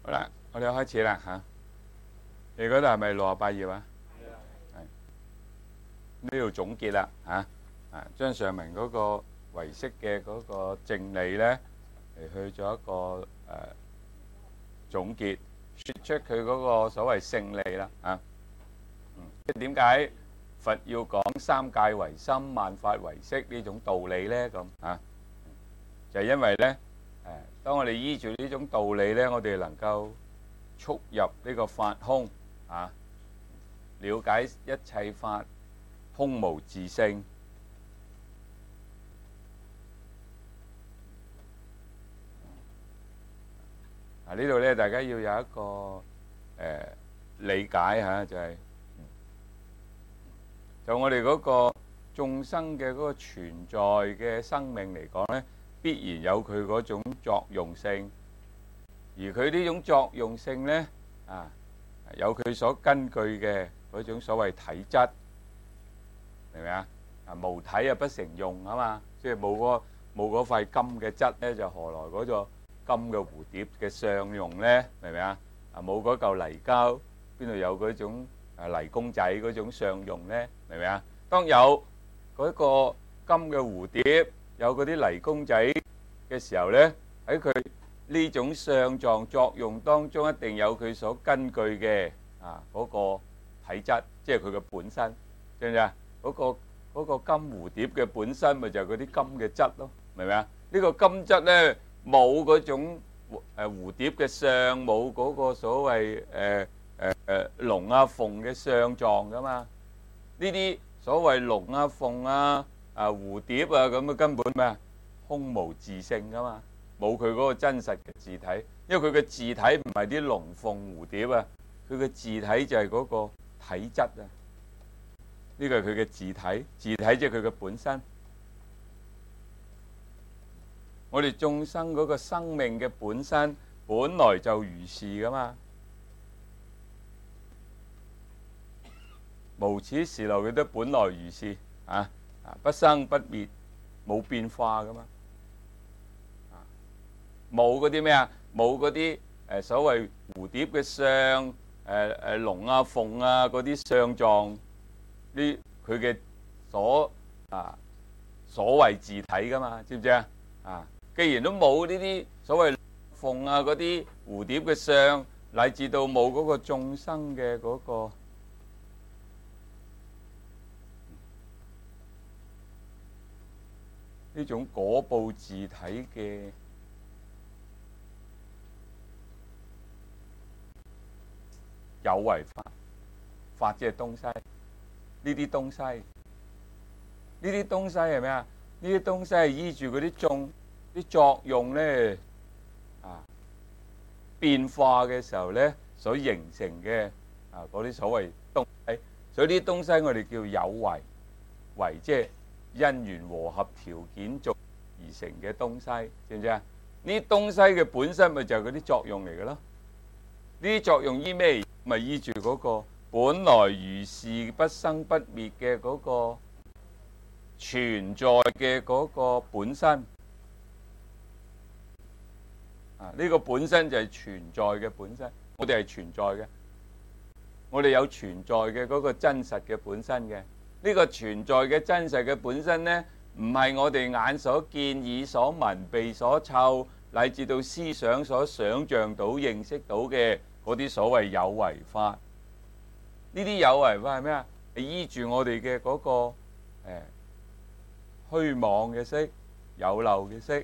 好啦，我哋開始啦嚇。你嗰度係咪68頁啊？係。呢度總結啦嚇。將上文嗰個唯識嘅嗰個正理咧，嚟去做一個總結，説出佢嗰個所謂勝利啦嚇。即係點解佛要講三界唯心、萬法唯識呢種道理咧？咁嚇，就係因為咧當我哋依住呢種道理咧，我哋能夠速入呢個法空啊，了解一切法空無自性。呢度咧，大家要有一個理解嚇，就我哋嗰個眾生嘅嗰個存在嘅生命嚟講咧，必然有佢嗰種作用性，而佢呢種作用性咧有佢所根據嘅嗰種所謂體質，明唔明啊？無體不成用啊嘛，即係冇嗰塊金嘅質咧，就何來嗰個金嘅蝴蝶嘅相用咧？明唔明啊？冇嗰嚿泥膠，邊度有嗰種泥公仔嗰種相用咧？明唔明啊？當有嗰個金嘅蝴蝶，有嗰啲泥公仔嘅時候咧，喺佢呢種相狀作用當中，一定有佢所根據嘅嗰個體質，即係佢嘅本身，知唔知啊？嗰個金蝴蝶嘅本身咪就係嗰啲金嘅質咯，明唔明啊？呢個金質咧冇嗰種蝴蝶嘅相，冇嗰個所謂龍鳳嘅相狀噶嘛。呢啲所謂龍鳳蝴蝶咁根本咩啊？空無自性噶嘛，冇佢嗰個真實嘅自體，因為佢嘅自體唔係啲龍鳳蝴蝶佢嘅自體就係嗰個體質呢個係佢嘅自體，自體即係佢嘅本身。我哋眾生嗰個生命嘅本身本來就如是噶嘛，無始時來佢都本來如是不生不滅，冇變化噶嘛，冇嗰啲咩啊？冇嗰啲所謂蝴蝶嘅相，龍鳳嗰啲相狀，呢佢嘅所謂自體噶嘛，知唔知啊？既然都冇呢啲所謂鳳嗰啲蝴蝶嘅相，乃至到冇嗰個眾生嘅嗰個呢種果報自體嘅有為法，法即係東西，呢啲東西係咩啊？呢啲東西係依住嗰啲作用咧變化嘅時候咧所形成嘅嗰啲所謂東西，所以呢啲東西我哋叫有為，為即係因緣和合條件造而成嘅東西，知唔知啊？呢啲東西嘅本身咪就係嗰啲作用嚟嘅咯。呢啲作用依咩？咪依住嗰個本來如是不生不滅嘅嗰個存在嘅嗰個本身。呢個本身就係存在嘅本身，我哋係存在嘅，我哋有存在嘅嗰個真實嘅本身嘅。呢個存在嘅真實嘅本身呢，唔係我哋眼所見、耳所聞、鼻所嗅，乃至到思想所想像到、認識到嘅嗰啲所謂有為法。呢啲有為法係咩啊？係依住我哋嘅嗰個虛妄嘅識、有漏嘅識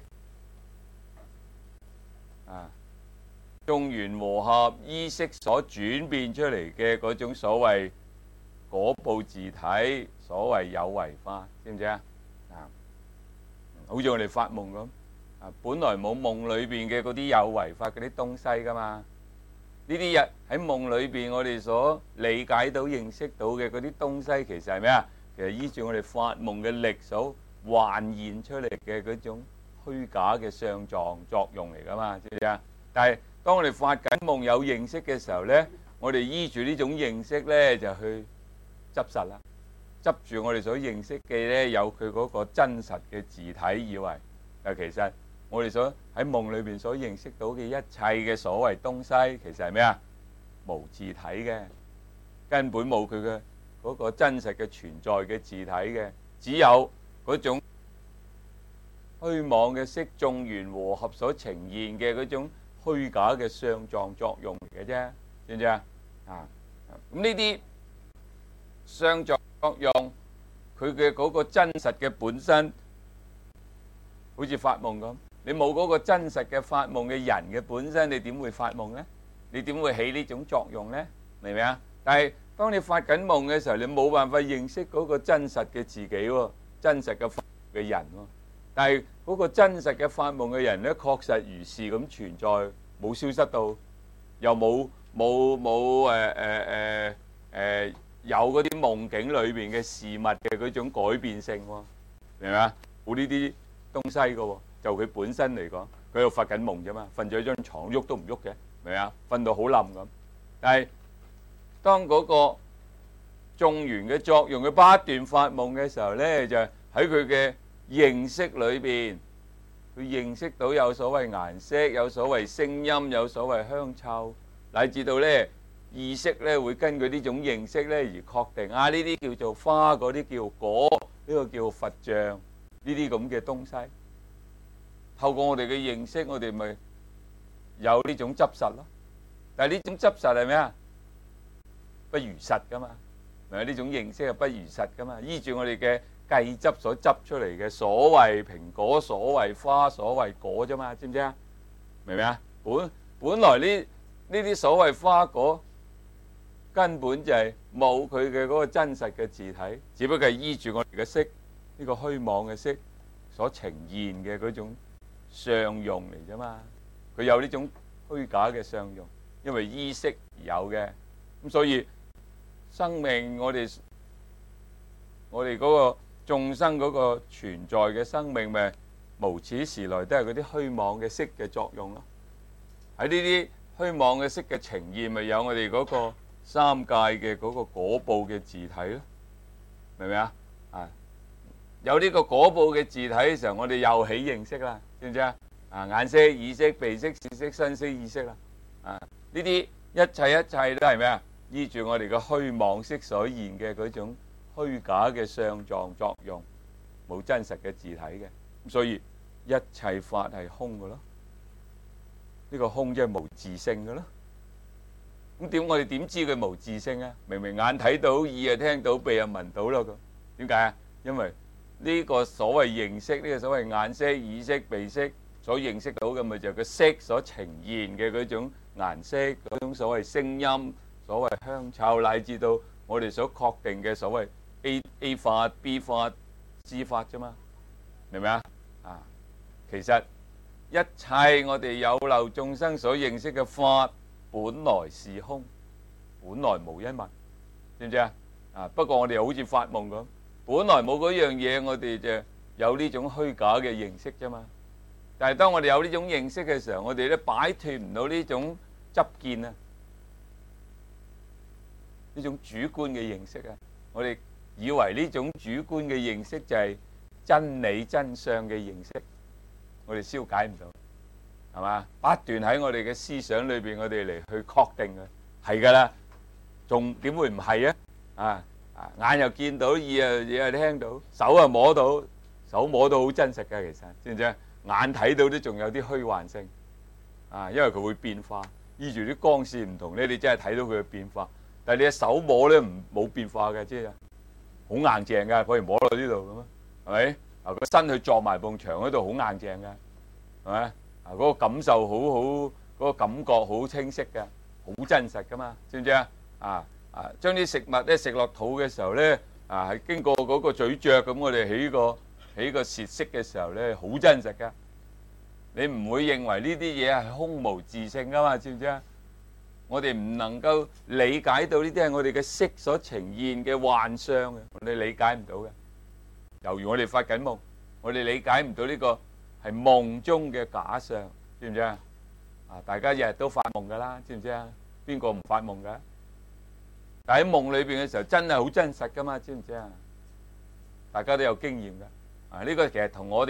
眾緣和合依識所轉變出嚟嘅嗰種所謂果報自體，所謂有為法，知唔知啊？好似我哋發夢咁本來冇夢裏邊嘅嗰啲有為法嗰啲東西噶嘛。呢啲日喺夢裏邊我哋所理解到、認識到嘅嗰啲東西，其實係咩啊？其實依住我哋發夢嘅力所幻現出嚟嘅嗰種虛假嘅相狀作用嚟噶嘛，知唔知啊？但係當我哋發緊夢有認識嘅時候咧，我哋依住呢種認識咧就去執實啦，執住我哋所認識嘅咧有佢嗰個真實嘅自體以為，但其實我哋喺夢裏邊所認識到嘅一切嘅所謂東西，其實係咩啊？無自體嘅，根本冇佢嘅嗰個真實嘅存在嘅自體嘅，只有嗰種虛妄嘅色眾緣和合所呈現嘅嗰種虛假嘅相狀作用嚟嘅啫，知唔知啊？咁呢啲相狀作用，佢嘅嗰個真實嘅本身，好似發夢咁。你冇嗰個真實嘅發夢嘅人嘅本身，你點會發夢呢？你點會起呢種作用呢？明唔明啊？但係當你發緊夢嘅時候，你冇辦法認識嗰個真實嘅自己喎，真實嘅發夢嘅人喎。但係嗰個真實嘅發夢嘅人呢，確實如是咁存在，冇消失到，又冇有嗰啲夢境裏邊嘅事物嘅嗰種改變性喎，明唔明啊？冇呢啲東西嘅喎。就佢本身嚟講，佢喺度發緊夢啫嘛，瞓咗喺張牀喐都唔喐嘅，明唔明啊？瞓到好冧咁。但係當嗰個眾緣嘅作用，佢不斷發夢嘅時候呢，就喺佢嘅認識裏邊，佢認識到有所謂顏色，有所謂聲音，有所謂香臭，乃至到呢意識呢會根據呢種認識呢而確定啊，呢啲叫做花，嗰啲叫果，呢個叫佛像，呢啲咁嘅東西。透過我哋嘅認識，我哋咪有呢種執實咯。但係呢種執實係咩啊？不如實噶嘛，咪呢種認識係不如實噶嘛。依住我哋嘅計執所執出嚟嘅所謂蘋果、所謂花、所謂果啫嘛，知唔知啊？明唔明啊？本來呢啲所謂花果根本就係冇佢嘅嗰個真實嘅自體，只不過係依住我哋嘅色，呢個虛妄嘅色所呈現嘅嗰種相用嚟啫嘛，佢有呢種虛假嘅相用，因為依色而有嘅，咁所以生命我哋嗰個眾生嗰個存在嘅生命咪無始時來都係嗰啲虛妄嘅色嘅作用咯。喺呢啲虛妄嘅色嘅呈現，咪有我哋嗰個三界嘅嗰個果報嘅自體咯，明唔明啊？有呢個果報嘅自體嘅時候，我哋又起認識啦。知唔知啊？眼識、耳識、鼻識、舌識、身識、意識啦。呢啲一切都係咩啊？依住我哋嘅虛妄識所現嘅嗰種虛假嘅相狀作用，冇真實嘅自體嘅。咁所以一切法係空嘅咯。呢個空即係無自性嘅咯。咁我哋點知佢無自性啊？明明眼睇到、耳又聽到、鼻又聞到咯。點解啊？因為呢個所謂認識，呢個所謂眼識、耳識、鼻識所認識到嘅，咪就係個色所呈現嘅嗰種顏色，嗰種所謂聲音、所謂香臭，乃至到我哋所確定嘅所謂 A 法、B 法、C 法啫嘛，明唔明啊？其實一切我哋有漏眾生所認識嘅法，本來是空，本來無一物，知唔知啊？不過我哋又好似發夢咁。本來冇嗰樣嘢，我哋就有呢種虛假嘅認識啫嘛。但係當我哋有呢種認識嘅時候，我哋咧擺脫唔到呢種執見啊，呢種主觀嘅認識啊。我哋以為呢種主觀嘅認識就係真理真相嘅認識，我哋消解唔到，係嘛？不斷喺我哋嘅思想裏邊，我哋嚟去確定嘅係㗎啦，仲點會唔係啊？眼又見到，耳又聽到，手又摸到，手摸到好真實嘅，其實知唔知啊？眼睇到都仲有啲虛幻性，因為佢會變化，依住啲光線唔同咧，你真係睇到佢嘅變化。但係你嘅手摸咧冇變化嘅，知啊？好硬淨㗎，可以摸到呢度咁啊，係咪？個身去撞埋埲牆嗰度好硬淨㗎，係咪？嗰個感受好，嗰個感覺好清晰嘅，好真實㗎嘛，知唔知啊？將啲食物咧食落肚嘅時候咧，係經過嗰個咀嚼咁，我哋起個舌識嘅時候咧，好真實噶。你唔會認為呢啲嘢係空無自性噶嘛？知唔知啊？我哋唔能夠理解到呢啲係我哋嘅識所呈現嘅幻象嘅，我哋理解唔到嘅。猶如我哋發緊夢，我哋理解唔到呢個係夢中嘅假象，知唔知啊？大家日日都發夢噶啦，知唔知啊？邊個唔發夢噶？但喺夢裏邊嘅時候，真係好真實噶嘛？知唔知啊？大家都有經驗噶。呢個其實同我哋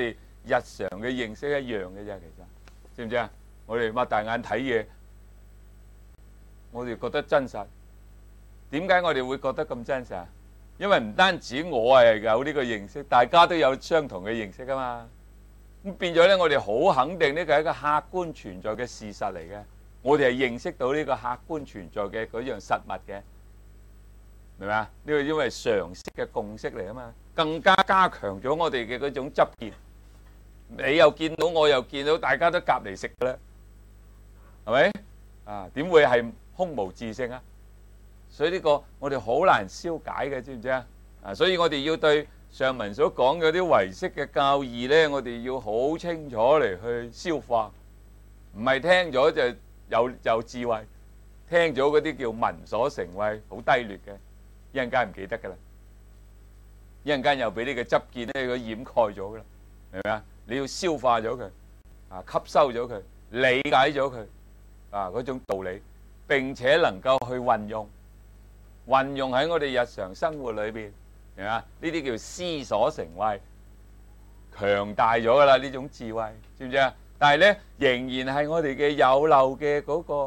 日常嘅認識一樣嘅啫。其實知唔知啊？我哋擘大眼睇嘢，我哋覺得真實。點解我哋會覺得咁真實？因為唔單止我係有呢個認識，大家都有相同嘅認識啊嘛。咁變咗咧，我哋好肯定呢個係一個客觀存在嘅事實嚟嘅。我哋係認識到呢個客觀存在嘅嗰樣實物嘅，明唔明啊？呢個因為常識嘅共識嚟啊嘛，更加加強咗我哋嘅嗰種執見。你又見到，我又見到，大家都夾嚟食嘅啦，係咪？啊，點會係空無自性啊？所以呢個我哋好難消解嘅，知唔知啊？啊，所以我哋要對上文所講嘅啲唯識嘅教義呢，我哋要好清楚嚟去消化，唔係聽咗就有智慧，聽咗嗰啲叫聞所成慧，好低劣嘅，一陣間唔記得噶啦，一陣間又俾呢個執見咧佢掩蓋咗噶啦，明唔明啊？你要消化咗佢，啊，吸收咗佢，理解咗佢，啊，嗰種道理，並且能夠去運用喺我哋日常生活裏邊，明嘛？呢啲叫思所成慧，強大咗噶啦呢種智慧，知唔知啊？但係咧，仍然係我哋嘅有漏嘅嗰個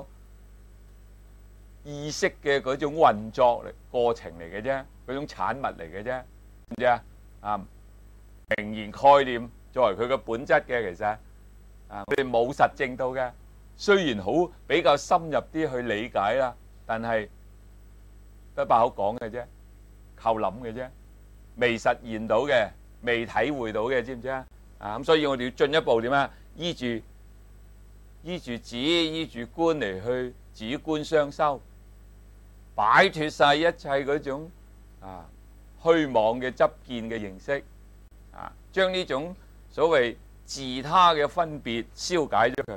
意識嘅嗰種運作過程嚟嘅啫，嗰種產物嚟嘅啫，知唔知啊？啊，仍然概念作為佢嘅本質嘅，其實啊，我哋冇實證到嘅，雖然好比較深入啲去理解啦，但係得把口講嘅啫，靠諗嘅啫，未實現到嘅，未體會到嘅，知唔知啊？啊，咁所以我哋要進一步點啊？依住止，依住觀嚟去止觀雙修，擺脫晒一切嗰種啊虛妄嘅執見嘅形式，啊，將呢種所謂自他嘅分別消解咗佢。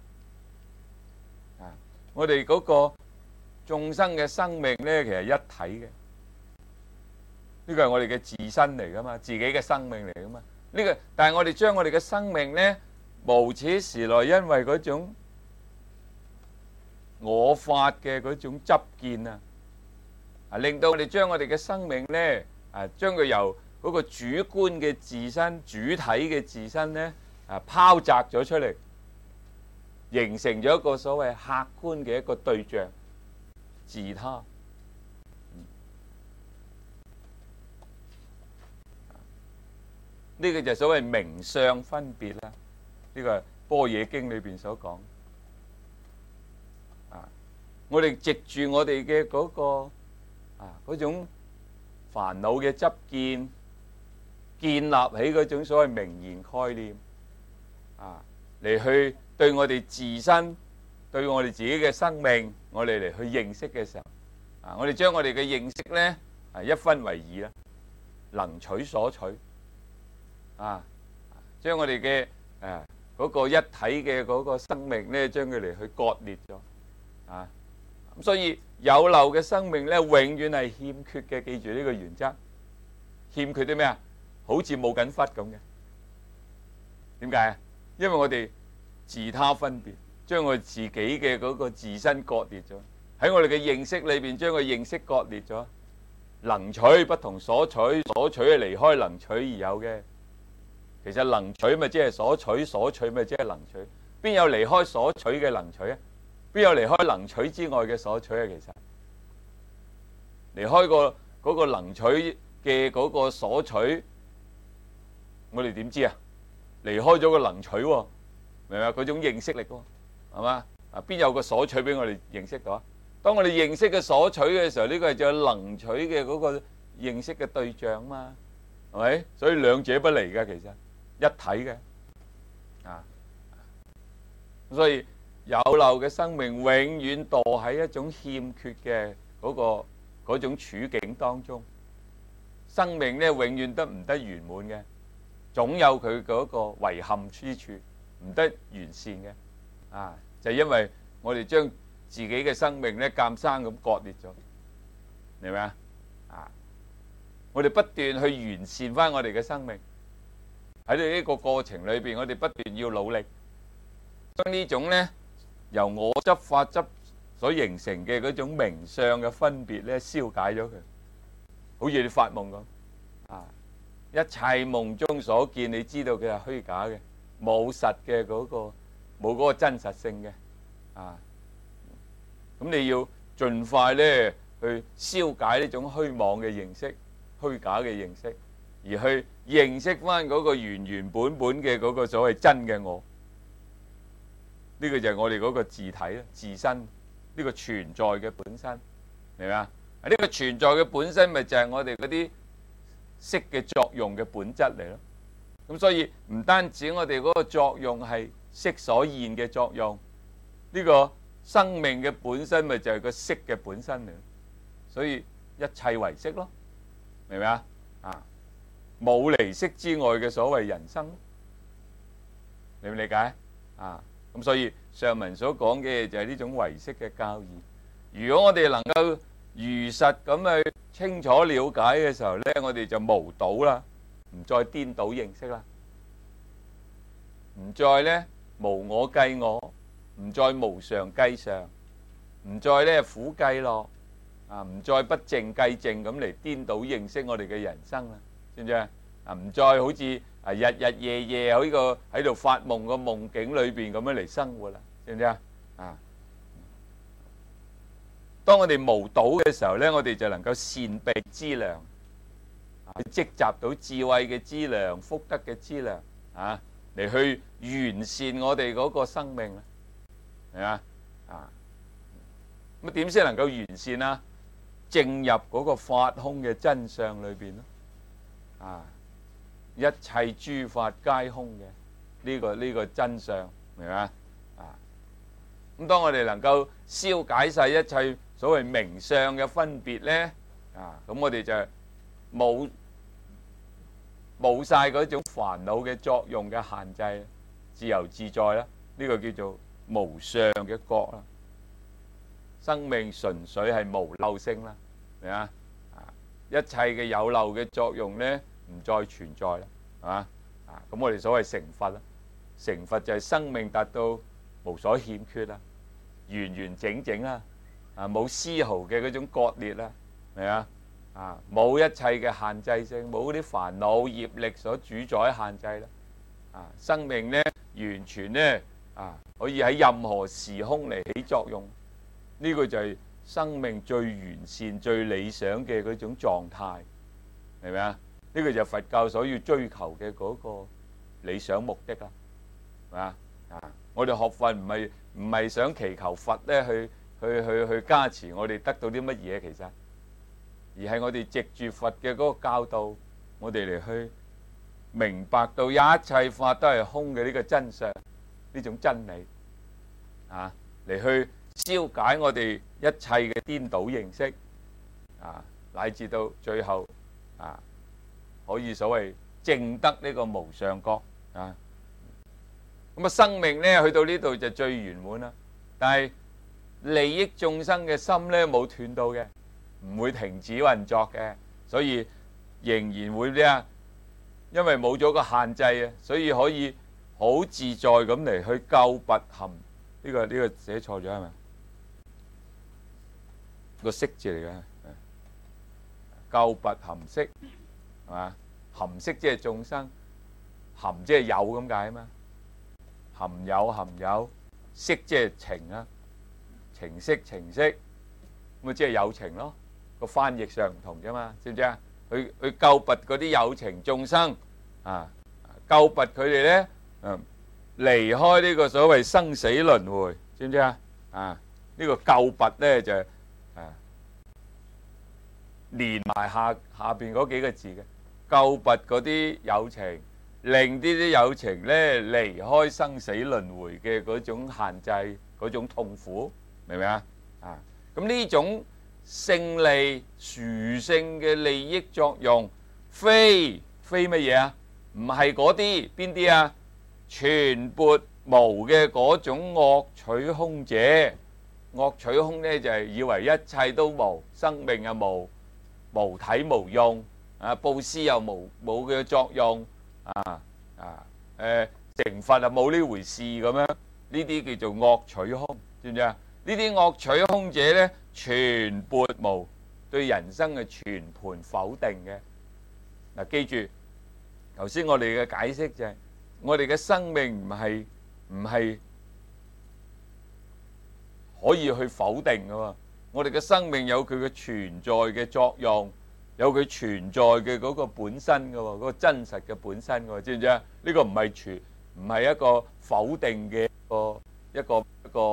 啊，我哋嗰個眾生嘅生命咧，其實一體嘅，呢個係我哋嘅自身嚟噶嘛，自己嘅生命嚟噶嘛。呢個，但係我哋將我哋嘅生命咧，無始時來，因為嗰種我法嘅嗰種執見啊，令到我哋將我哋嘅生命咧，將佢由嗰個主觀嘅自身、主體嘅自身咧，拋擲咗出嚟，形成咗一個所謂客觀嘅一個對象，自他。呢個就係所謂名相分別啦。呢個係般若經裏邊所講。我哋藉住我哋嘅嗰個嗰種煩惱嘅執見，建立起嗰種所謂名言概念嚟去對我哋自身、對我哋自己嘅生命，我哋嚟去認識嘅時候，我哋將我哋嘅認識咧一分為二啦，能取所取，將我哋嘅嗰個一體嘅嗰個生命咧，將佢嚟去割裂咗，咁所以有漏嘅生命咧，永遠係欠缺嘅。記住呢個原則，欠缺啲咩啊？好似冇緊忽咁嘅。點解啊？因為我哋自他分別，將我自己嘅嗰個自身割裂咗，喺我哋嘅認識裏邊，將個認識割裂咗。能取不同所取，所取係離開能取而有嘅。其實能取咪即係所取，所取咪即係能取。邊有離開所取嘅能取啊？邊有離開能取之外嘅所取啊？其實離開嗰個能取嘅嗰個所取，我哋點知啊？離開咗個能取喎，明唔明啊？嗰種認識力喎，係嘛？邊有個所取俾我哋認識到啊？當我哋認識嘅所取嘅時候，呢個係仲有能取嘅嗰個認識嘅對象嘛，係咪？所以兩者不離嘅，其實一體嘅，所以有漏嘅生命永遠墮喺一種欠缺嘅嗰種處境當中，生命咧永遠都唔得圓滿嘅，總有佢嗰個遺憾之處，唔得完善嘅，就因為我哋將自己嘅生命咧監生咁割裂咗，明唔明啊？我哋不斷去完善翻我哋嘅生命，喺呢個過程裏邊，我哋不斷要努力，將呢種咧由我執法執所形成嘅嗰種名相嘅分別咧消解咗佢，好似你發夢咁， 一切夢中所見，你知道佢係虛假嘅，冇實嘅嗰個，冇嗰個真實性嘅啊。咁你要盡快咧去消解呢種虛妄嘅認識、虛假嘅認識，而去認識翻嗰個原原本本嘅嗰個所謂真嘅我。呢個就係我哋嗰個自體啦，自身呢個存在嘅本身，明唔明啊？呢個存在嘅本身咪就係我哋嗰啲色嘅作用嘅本質嚟咯。咁所以唔單止我哋嗰個作用係色所現嘅作用，呢個生命嘅本身咪就係個色嘅本身嚟。所以一切為色咯，明唔明啊？啊，冇離色之外嘅所謂人生，理唔理解啊？咁所以上文所講嘅就係呢種唯識嘅教義。如果我哋能夠如實咁去清楚了解嘅時候呢，我哋就無倒啦，唔再顛倒認識啦，唔再呢無我計我，唔再無常計常，唔再呢苦計樂啊，唔再不淨計淨咁嚟顛倒認識我哋嘅人生啦，知唔知啊？唔再好似日日夜夜喺個喺度發夢個夢境裏邊咁樣嚟生活啦，知唔知啊？啊！當我哋無倒嘅時候呢，我哋就能夠善備資糧，積集到智慧嘅資糧、福德嘅資糧啊，嚟去完善我哋嗰個生命啦，係嘛啊？咁點先能夠完善啊？正入嗰個法空嘅真相裏邊咯，啊！一切諸法皆空嘅呢個真相，明嘛啊？咁當我哋能夠消解晒一切所謂名相嘅分別呢，啊，咁我哋就冇晒嗰種煩惱嘅作用嘅限制，自由自在啦。呢個叫做無相嘅覺啦。生命純粹係無漏性啦，明嘛啊？一切嘅有漏嘅作用呢，唔再存在啦，係嘛啊？咁我哋所謂成佛啦，成佛就係生命達到無所欠缺啦，完完整整啦，啊，冇絲毫嘅嗰種割裂啦，明嘛啊？冇一切嘅限制性，冇啲煩惱業力所主宰限制啦，啊，生命呢完全呢啊可以喺任何時空嚟起作用，呢個就係生命最完善、最理想嘅嗰種狀態，明唔明啊？呢個就係佛教所要追求嘅嗰個理想目的啦，係嘛啊？我哋學佛唔係想祈求佛咧去加持我哋得到啲乜嘢，其實而係我哋藉住佛嘅嗰個教導，我哋嚟去明白到一切法都係空嘅呢個真相，呢種真理啊，嚟去消解我哋一切嘅顛倒認識啊，乃至到最後啊，可以所謂證得呢個無上覺啊。咁啊，生命呢去到呢度就最圓滿啦。但係利益眾生嘅心呢冇斷到嘅，唔會停止運作嘅，所以仍然會咩啊？因為冇咗個限制啊，所以可以好自在咁嚟去救拔含呢個寫錯咗係咪？個色字嚟嘅，救拔含色係嘛？含色即係眾生，含即係有咁解啊嘛。含有，色即係情啊，情色咁啊，即係有情咯。個翻譯上唔同啫嘛，知唔知啊？去救拔嗰啲有情眾生啊，救拔佢哋咧，離開呢個所謂生死輪迴，知唔知啊？啊，呢個救拔咧就係連埋下邊嗰幾個字嘅，救拔嗰啲有情。令呢啲有情咧離開生死輪迴嘅嗰種限制、嗰種痛苦，明唔明啊？啊，咁呢種勝利殊勝嘅利益作用，非乜嘢啊？唔係嗰啲邊啲啊？全撥無嘅嗰種惡取空者，惡取空咧就係以為一切都無，生命又無體無用，啊，布施又冇嘅作用。成佛啊冇呢回事咁樣，呢啲叫做惡取空，知唔知啊？呢啲惡取空者呢，全撥無，對人生嘅全盤否定嘅。嗱，記住頭先我哋嘅解釋就係，我哋嘅生命唔係可以去否定㗎喎。我哋嘅生命有佢嘅存在嘅作用，有佢存在嘅嗰個本身㗎喎，嗰個真實嘅本身㗎喎，知唔知啊？呢個唔係一個否定嘅一個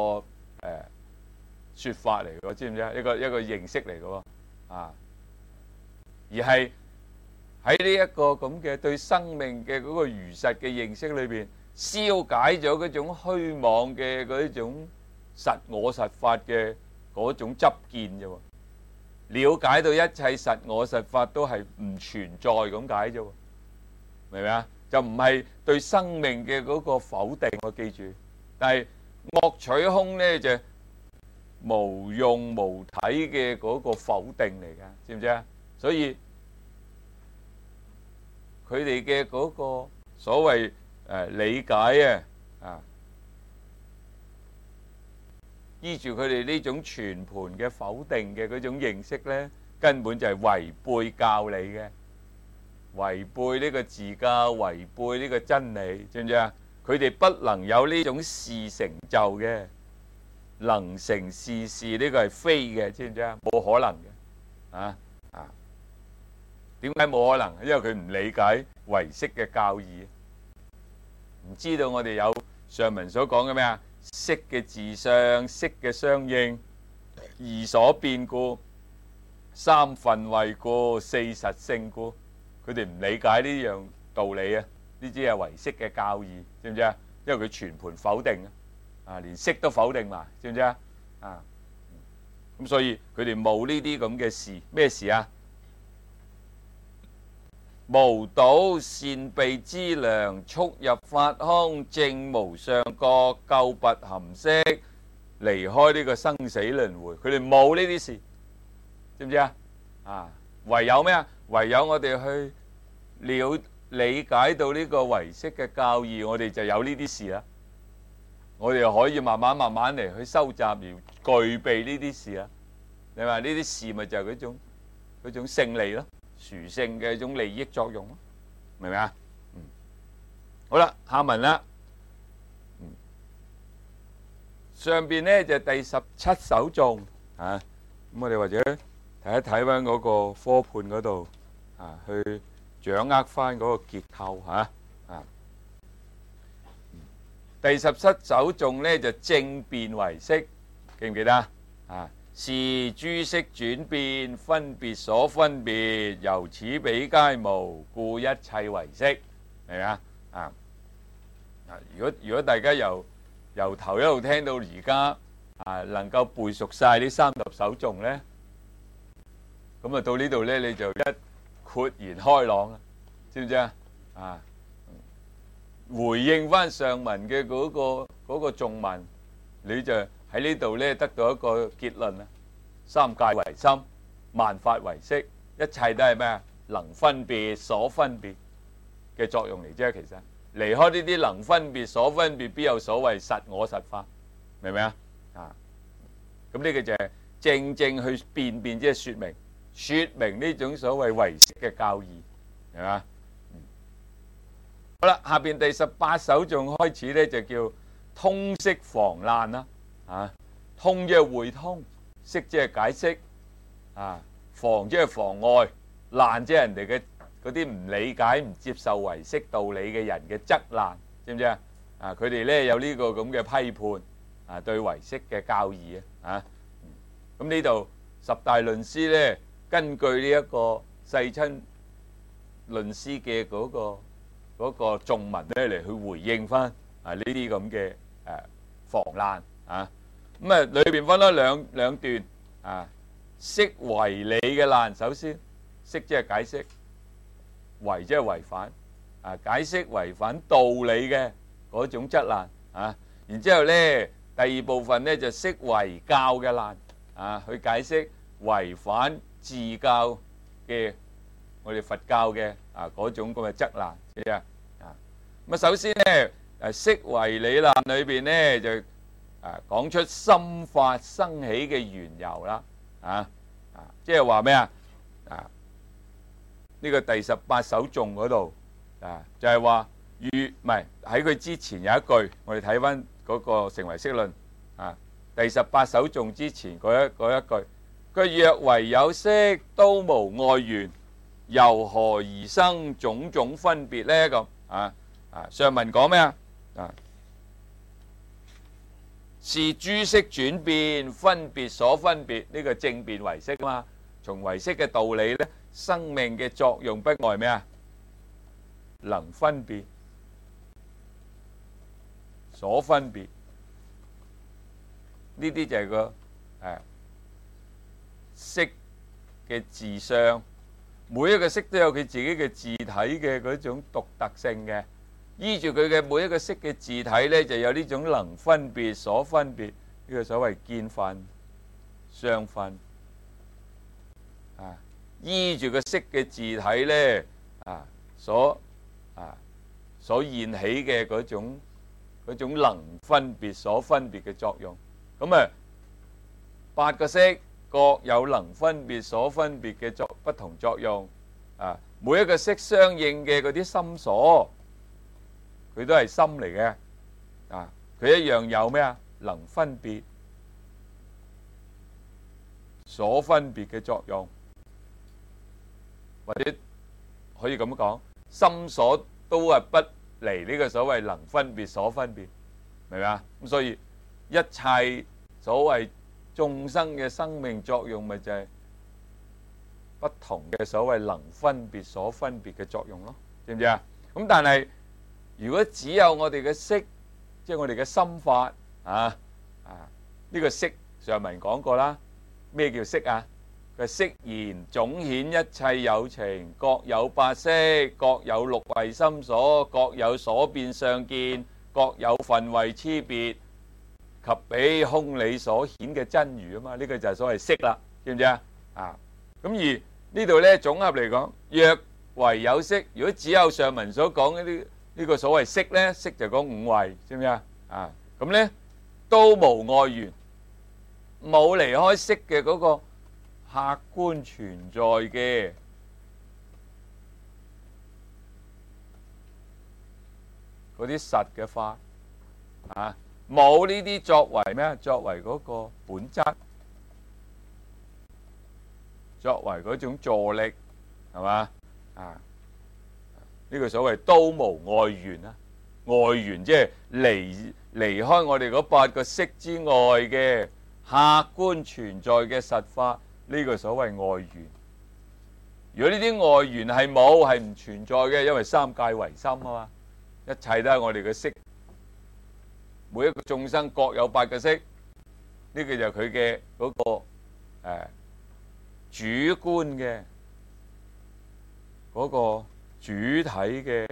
説法嚟嘅，知唔知啊？一個認識嚟嘅喎，啊，而係喺呢一個咁嘅對生命嘅嗰個如實嘅認識裏邊，消解咗嗰種虛妄嘅嗰種實我實法嘅嗰種執見啫喎，了解到一切實我實法都係唔存在咁解啫喎，明唔明啊？就唔係對生命嘅嗰個否定，我記住。但係惡取空呢，就無用無體嘅嗰個否定嚟㗎，知唔知啊？所以佢哋嘅嗰個所謂理解依住佢哋呢種全盤嘅否定嘅嗰種認識呢，根本就係違背教理嘅，違背呢個自教，違背呢個真理，知唔知啊？佢哋不能有呢種事成就嘅，能成事呢個係非嘅，知唔知啊？冇可能嘅，點解冇可能？因為佢唔理解唯識嘅教義，唔知道我哋有上文所講嘅咩啊？色嘅自相，色嘅相應，二所變故，三分位故，四實性故。佢哋唔理解呢樣道理啊！呢啲係唯識嘅教義，知唔知啊？因為佢全盤否定連色都否定埋，知唔知啊？咁所以佢哋冇呢啲咁嘅事，咩事啊？無倒善備資糧，速入法空，證無上覺，救拔含識，離開呢個生死輪迴。佢哋冇呢啲事，知唔知啊？唯有咩啊？唯有我哋去理解到呢個唯識嘅教義，我哋就有呢啲事啦。我哋又可以慢慢嚟去收集而具備呢啲事啦。你話呢啲事咪就係嗰種勝利咯，殊勝嘅一種利益作用咯，明唔明啊？好啦，下文啦。上邊呢就第17首頌咁我哋或者睇一睇翻嗰個科判嗰度去掌握翻嗰個結構第17首頌呢就正辨唯識，記唔記得是諸色轉變，分別所分別，由此彼皆無，故一切唯識，明唔明如果大家由頭一路聽到而家能夠背熟晒呢30首頌呢，咁到呢度呢，你就一豁然開朗啦，知唔知回應翻上文嘅嗰個頌文，你就喺呢度呢得到一個結論啦。三界唯心，萬法唯識，一切都係咩啊？能分別所分別嘅作用嚟啫。其實離開呢啲能分別所分別，必有所謂實我實法，明唔明咁呢個就係正去辨即係說明呢種所謂唯識嘅教義，係嘛？好啦，下邊第18首頌開始呢，就叫通釋防難啦。通即係會通，釋即係解釋，防即係妨礙，難即係人哋嘅嗰啲唔理解、唔接受唯識道理嘅人嘅責難，知唔知佢哋呢有呢個咁嘅批判對唯識嘅教義咁呢度十大論師呢，根據呢一個世親論師嘅嗰個頌文呢嚟去回應翻呢啲咁嘅防難咁裏邊分咗兩段釋違理嘅難。首先釋即係解釋，違即係違反解釋違反道理嘅嗰種質難然之後呢，第二部分呢就釋違教嘅難去解釋違反自教嘅我哋佛教嘅嗰種咁嘅質難，知唔知咁首先呢，釋違理難裏邊呢就講出心法生起嘅緣由啦，即係話咩呢個第18首頌嗰度就係話唔係喺佢之前有一句，我哋睇翻嗰個成唯識論第18首頌之前嗰一句，佢若為有色，都無外緣，由何而生種種分別呢？咁上文講咩啊？是諸色轉變，分別所分別，呢個正辨唯識啊嘛。從唯識嘅道理呢，生命嘅作用不外咩啊？能分別，所分別，呢啲就係個色嘅自相。每一個色都有佢自己嘅自體嘅嗰種獨特性嘅。依住佢嘅每一個色嘅自體呢，就有呢種能分別、所分別，呢個所謂見分、相分。依住個色嘅自體呢，所現起嘅嗰種能分別、所分別嘅作用。咁8個色各有能分別、所分別嘅不同作用。每一個色相應嘅嗰啲心所，佢都係心嚟嘅。佢一樣有咩啊？能分別、所分別嘅作用，或者可以咁講，心所都係不離呢個所謂能分別、所分別，明唔明啊？咁所以一切所謂眾生嘅生命作用，咪就係不同嘅所謂能分別、所分別嘅作用咯，知唔知啊？咁但係如果只有我哋嘅色，即係我哋嘅心法呢個色上文講過啦。咩叫色啊？佢色言總顯一切有情，各有8色，各有6位心所，各有所變相見，各有分位差別，及彼空理所顯嘅真如啊嘛。呢個就係所謂色啦，知唔知啊？咁而呢度呢，總合嚟講，若為有色，如果只有上文所講嗰呢個所謂色呢，色就講5位，知唔知啊？咁呢都無外緣，冇離開色嘅嗰個客觀存在嘅嗰啲實嘅法，冇呢啲作為咩？作為嗰個本質，作為嗰種助力，係嘛？呢個所謂都無外緣啊！外緣即係離開我哋嗰8個色之外嘅客觀存在嘅實法，呢個所謂外緣。如果呢啲外緣係冇，係唔存在嘅，因為三界唯心啊嘛，一切都係我哋嘅色。每一個眾生各有8個色，呢個就係佢嘅嗰個主觀嘅嗰個主體嘅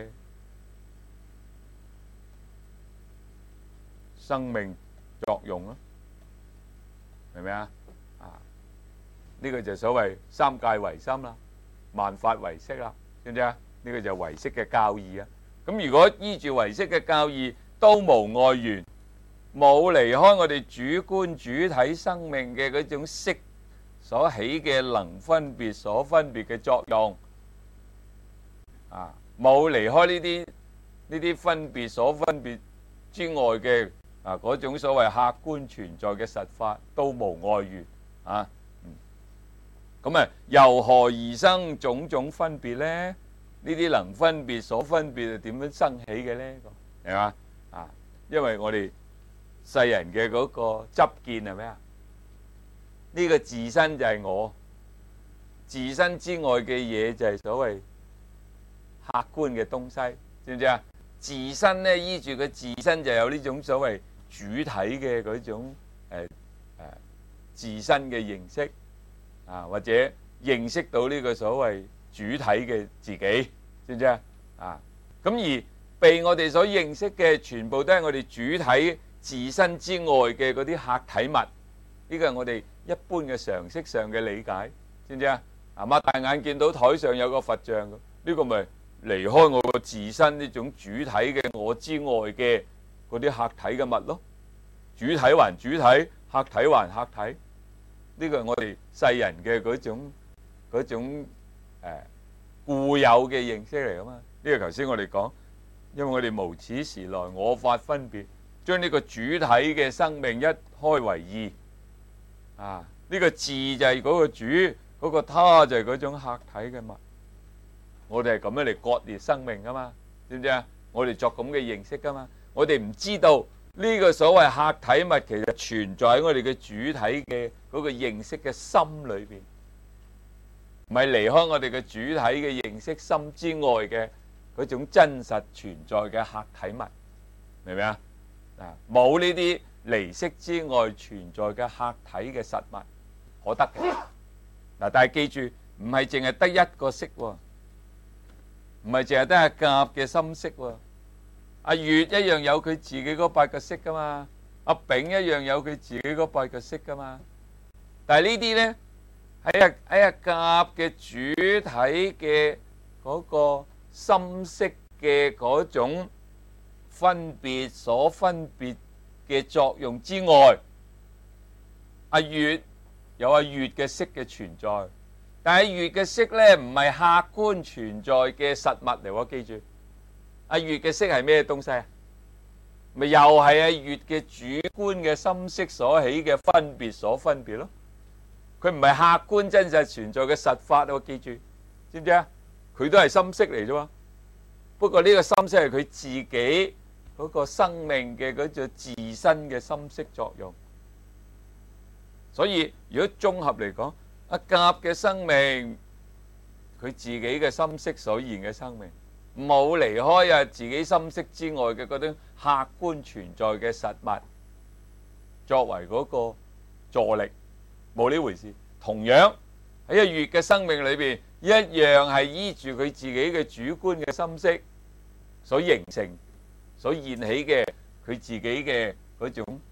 生命作用咯，明唔明啊？呢個就所謂三界唯心啦，萬法唯識啦，知唔知啊？呢個就唯識嘅教義啊。咁如果依住唯識嘅教義，都無外緣，冇離開我哋主觀主體生命嘅嗰種色所起嘅能分別、所分別嘅作用，冇離開呢啲分別、所分別之外嘅嗰種所謂客觀存在嘅實法，都無外緣咁由何而生種種分別呢？呢啲能分別、所分別係點樣生起嘅呢？係嘛？因為我哋世人嘅嗰個執見係咩啊？呢個自身就係我，自身之外嘅嘢就係所謂客觀嘅東西，知唔知啊？自身呢，依住佢自身就有呢種所謂主體嘅嗰種自身嘅認識或者認識到呢個所謂主體嘅自己，知唔知啊？咁而被我哋所認識嘅全部都係我哋主體自身之外嘅嗰啲客體物，呢個係我哋一般嘅常識上嘅理解，知唔知啊？擘大眼見到台上有個佛像，呢個咪離開我個自身呢種主體嘅我之外嘅嗰啲客體嘅物咯。主體還主體，客體還客體，呢個係我哋世人嘅嗰種固有嘅認識嚟噶嘛。 呢個頭先我哋講，因為我哋無始時來我法分別，將呢個主體嘅生命一開為二啊！呢個自就係嗰個主，嗰個他就係嗰種客體嘅物。我哋係咁樣嚟割裂生命噶嘛？知唔知啊？我哋作咁嘅認識噶嘛？我哋唔知道呢個所謂客體物其實存在喺我哋嘅主體嘅嗰個認識嘅心裏邊，唔係離開我哋嘅主體嘅認識心之外嘅嗰種真實存在嘅客體物，明唔明啊？冇呢啲離色之外存在嘅客體嘅實物可得嘅。但係記住，唔係淨係得一個色喎，唔係淨係得阿甲嘅心色喎。阿月一樣有佢自己嗰8個色噶嘛，阿丙一樣有佢自己嗰8個色噶嘛。但係呢啲咧喺阿甲嘅主體嘅嗰個心色嘅嗰種分別所分別嘅作用之外，阿月有阿月嘅色嘅存在，但係月嘅色咧唔係客觀存在嘅實物嚟，我記住。阿月嘅色係咩東西啊？咪又係阿月嘅主觀嘅心色所起嘅分別所分別咯。佢唔係客觀真實存在嘅實法，我記住，知唔知啊？佢都係心色嚟啫嘛。不過呢個心色係佢自己嗰個生命嘅嗰種自身嘅心色作用。所以如果綜合嚟講，阿甲嘅生命，佢自己嘅心色所現嘅生命，冇離開啊自己心色之外嘅嗰種客觀存在嘅實物作為嗰個助力，冇呢回事。同樣喺阿月嘅生命裏邊，一樣係依住佢自己嘅主觀嘅心色所形成、所現起嘅佢自己嘅嗰種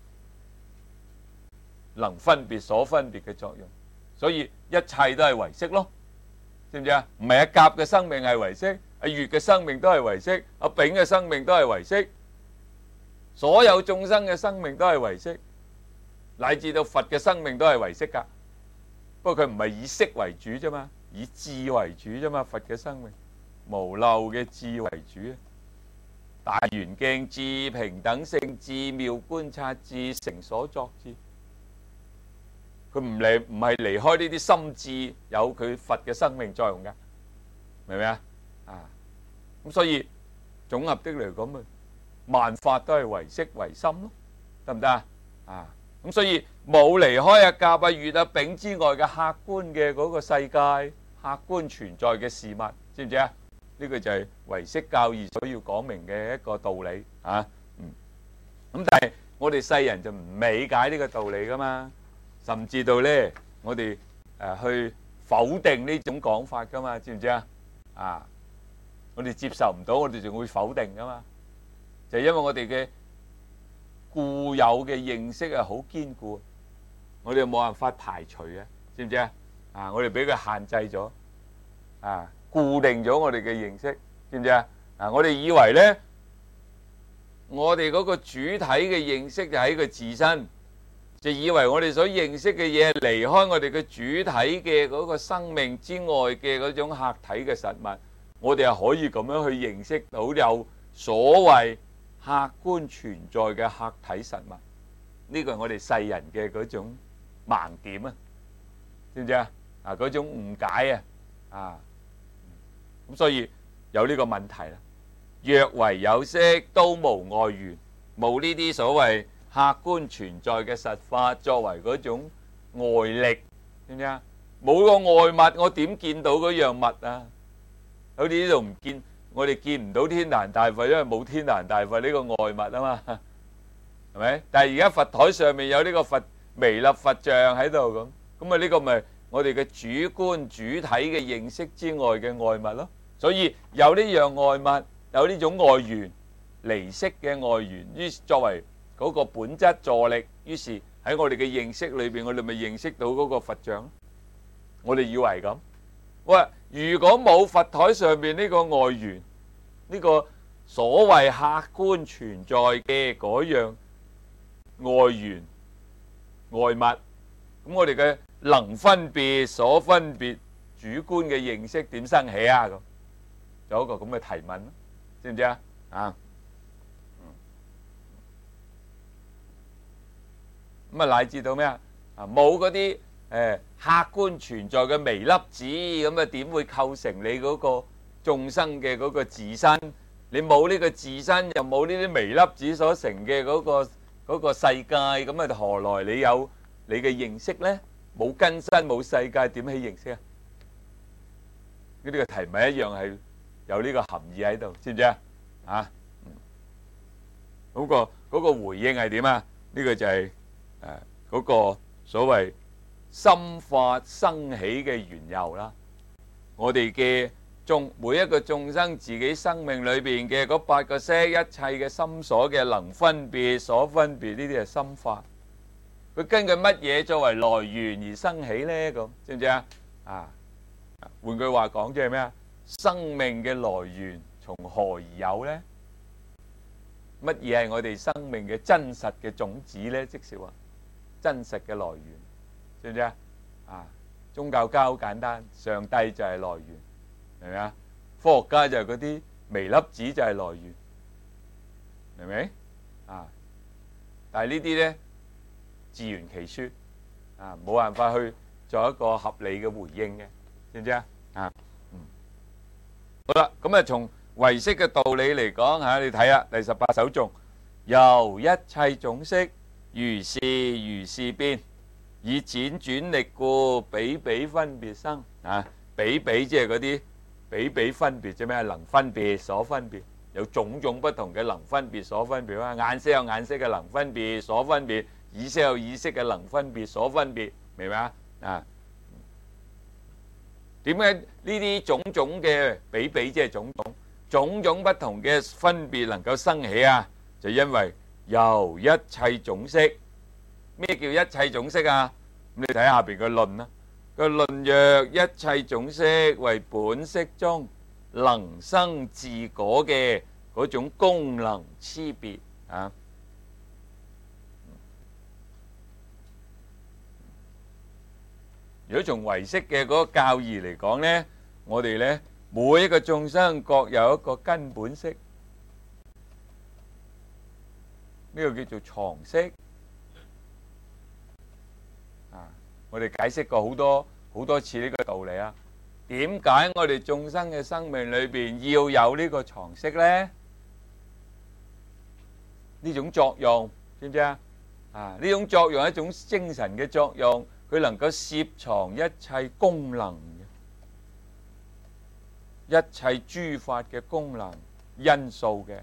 能分別所分別嘅作用。所以一切都係唯識咯，知唔知啊？唔係阿甲嘅生命係唯識，阿月嘅生命都係唯識，阿丙嘅生命都係唯識，所有眾生嘅生命都係唯識，乃至到佛嘅生命都係唯識噶。不過佢唔係以色為主啫嘛，以智為主啫嘛。佛嘅生命無漏嘅智為主，大圓鏡智、平等性智、妙觀察智、成所作智。佢唔係離開呢啲心智，有佢佛嘅生命作用噶，明唔明啊？咁所以總合的嚟講，咪萬法都係唯識唯心咯，得唔得啊？咁所以冇離開阿甲啊、月啊、丙之外嘅客觀嘅嗰個世界，客觀存在嘅事物，知唔知啊？呢個就係唯識教義所要講明嘅一個道理啊。咁但係我哋世人就唔理解呢個道理噶嘛。甚至到咧，我哋去否定呢種講法噶嘛，知唔知啊？我哋接受唔到，我哋仲會否定噶嘛。就係因為我哋嘅固有嘅認識係好堅固，我哋冇辦法排除嘅，知唔知啊？我哋俾佢限制咗，固定咗我哋嘅認識，知唔知啊？我哋以為咧，我哋嗰個主體嘅認識就喺佢自身。就以為我哋所認識嘅嘢係離開我哋嘅主體嘅嗰個生命之外嘅嗰種客體嘅實物，我哋係可以咁樣去認識到有所謂客觀存在嘅客體實物。呢個係我哋世人嘅嗰種盲點啊，知唔知啊？嗰種誤解啊，咁所以有呢個問題啦。若為有色，都無外緣，冇呢啲所謂客觀存在嘅實法作為嗰種外力，知唔知啊？冇個外物，我點見到嗰樣物啊？好似呢度唔見，我哋見唔到天壇大佛，因為冇天壇大佛呢個外物啊嘛，係咪？但係而家佛台上面有呢個佛彌勒佛像喺度咁啊，呢個咪我哋嘅主觀主體嘅認識之外嘅外物咯。所以有呢樣外物，有呢種外緣離色嘅外緣，於是作為嗰個本質助力，於是喺我哋嘅認識裏邊，我哋咪認識到嗰個佛像。我哋以為咁，喂，如果冇佛台上邊呢個外緣，呢個所謂客觀存在嘅嗰樣外緣外物，咁我哋嘅能分別所分別主觀嘅認識點生起啊？咁做一個咁嘅提問，知唔知啊？啊，咁啊乃至到咩啊？冇嗰啲客觀存在嘅微粒子，咁啊點會構成你嗰個眾生嘅嗰個自身？你冇呢個自身，又冇呢啲微粒子所成嘅嗰個世界，咁啊何來你有你嘅認識呢？冇根身冇世界，點起認識啊？呢個題目一樣係有呢個含義喺度，知唔知啊？啊，嗰個回應係點啊？呢個就係嗰個所謂心法生起嘅緣由啦。我哋嘅每一個眾生自己生命裏邊嘅嗰8個色，一切嘅心所嘅能分別、所分別，呢啲係心法。佢根據乜嘢作為來源而生起呢？咁知唔知啊？啊，換句話講，即係咩啊？生命嘅來源從何而有呢？乜嘢係我哋生命嘅真實嘅種子呢？即是話真實嘅來源，知唔知啊？啊，宗教家好簡單，上帝就係來源，明唔明啊？科學家就係嗰啲微粒子就係來源，明唔明啊？但係呢啲呢，自圓其說啊，冇辦法去做一個合理嘅回應嘅，知唔知啊？啊，好啦，咁啊，從唯識嘅道理嚟講嚇，你睇下第18首頌，由一切種色如是變，以輾轉力故，比比分別生啊！比比即係嗰啲比比分別啫咩？能分別所分別，有種種不同嘅能分別所分別啊！顏色有顏色嘅能分別所分別，意識有意識嘅能分別所分別，明唔明啊？啊，點解呢啲種種嘅比比即係種種不同嘅分別能夠生起啊？就因為由一切種色。咩叫一切種色啊？咁你睇下邊個論啦。個論曰：一切種色為本色中能生自果嘅嗰種功能差別啊。如果從唯識嘅嗰個教義嚟講呢，我哋呢每一個眾生各有一個根本色，呢個叫做藏色。我哋解釋過好多次呢個道理啊。點解我哋眾生嘅生命裏邊要有呢個藏色呢？呢種作用知唔知啊？啊，呢種作用係一種精神嘅作用，佢能夠攝藏一切功能嘅，一切諸法嘅功能因素嘅。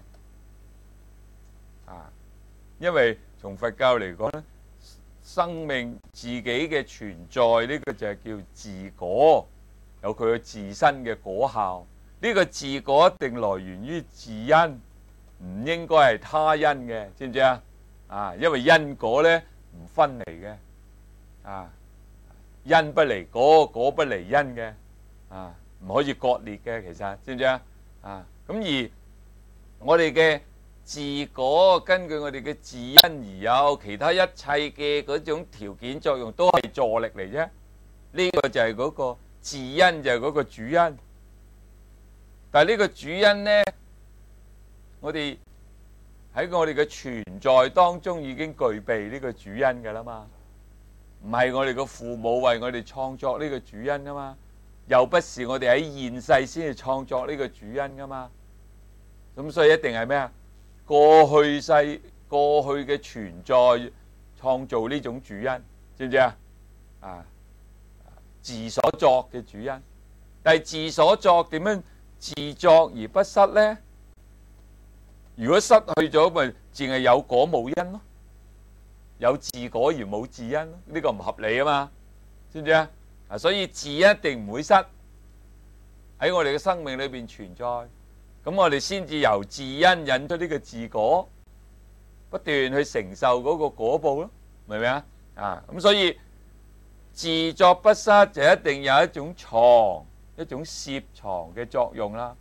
啊，因為從佛教嚟講咧，生命自己嘅存在，呢個就係叫自果，有佢嘅自身嘅果效。呢個自果一定來源於自因，唔應該係他因嘅，知唔知啊？啊，因為因果呢唔分離嘅，啊，因不離果，果不離因嘅，啊，唔可以割裂嘅，其實知唔知啊？啊，咁而我哋嘅自果根據我哋嘅自因而有，其他一切嘅嗰種條件作用都係助力嚟啫。呢個就係嗰個自因，就係嗰個主因。但係呢個主因呢，我哋喺我哋嘅存在當中已經具備呢個主因㗎啦嘛。唔係我哋嘅父母為我哋創作呢個主因㗎嘛，又不是我哋喺現世先至創作呢個主因㗎嘛。咁所以一定係咩啊？過去嘅存在創造呢種主因，知唔知啊？啊，自所作嘅主因，但係自所作點樣自作而不失呢？如果失去咗，咪淨係有果冇因咯，有自果而冇自因咯，呢個唔合理啊嘛，知唔知啊？啊，所以自一定唔會失喺我哋嘅生命裏邊存在。咁我哋先至由自因引出呢個自果，不斷去承受嗰個果報咯，明唔明啊？啊，咁所以自作不失就一定有一種藏、一種攝藏嘅作用啦。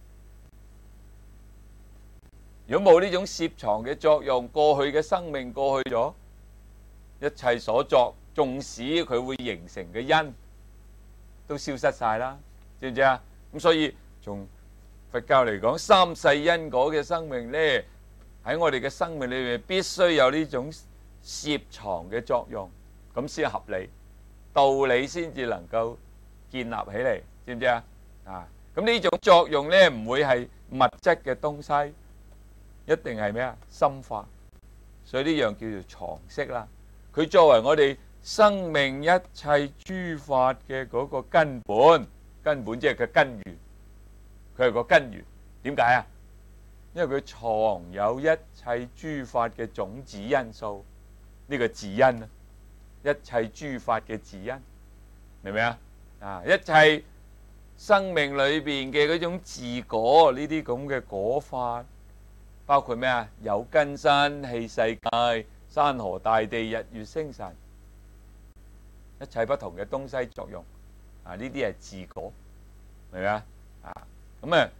如果冇呢種攝藏嘅作用，過去嘅生命過去咗，一切所作，縱使佢會形成嘅因，都消失晒啦，知唔知啊？咁所以從佛教嚟講，三世因果嘅生命呢，喺我哋嘅生命裏面必須有呢種攝藏嘅作用，咁先合理，道理先至能夠建立起嚟，知唔知啊？咁呢種作用呢，唔會係物質嘅東西，一定係咩啊？心法，所以呢樣叫做常識啦。佢作為我哋生命一切諸法嘅嗰個根本，即係佢根源，佢係個根源。點解啊？因為佢藏有一切諸法嘅種子因素，呢個自因啊，一切諸法嘅自因，明唔明啊？一切生命裏邊嘅嗰種自果，呢啲咁嘅果法，包括咩啊？有根身、器世界、山河大地、日月星辰，一切不同嘅東西作用，呢啲係自果，明唔明啊？咁啊，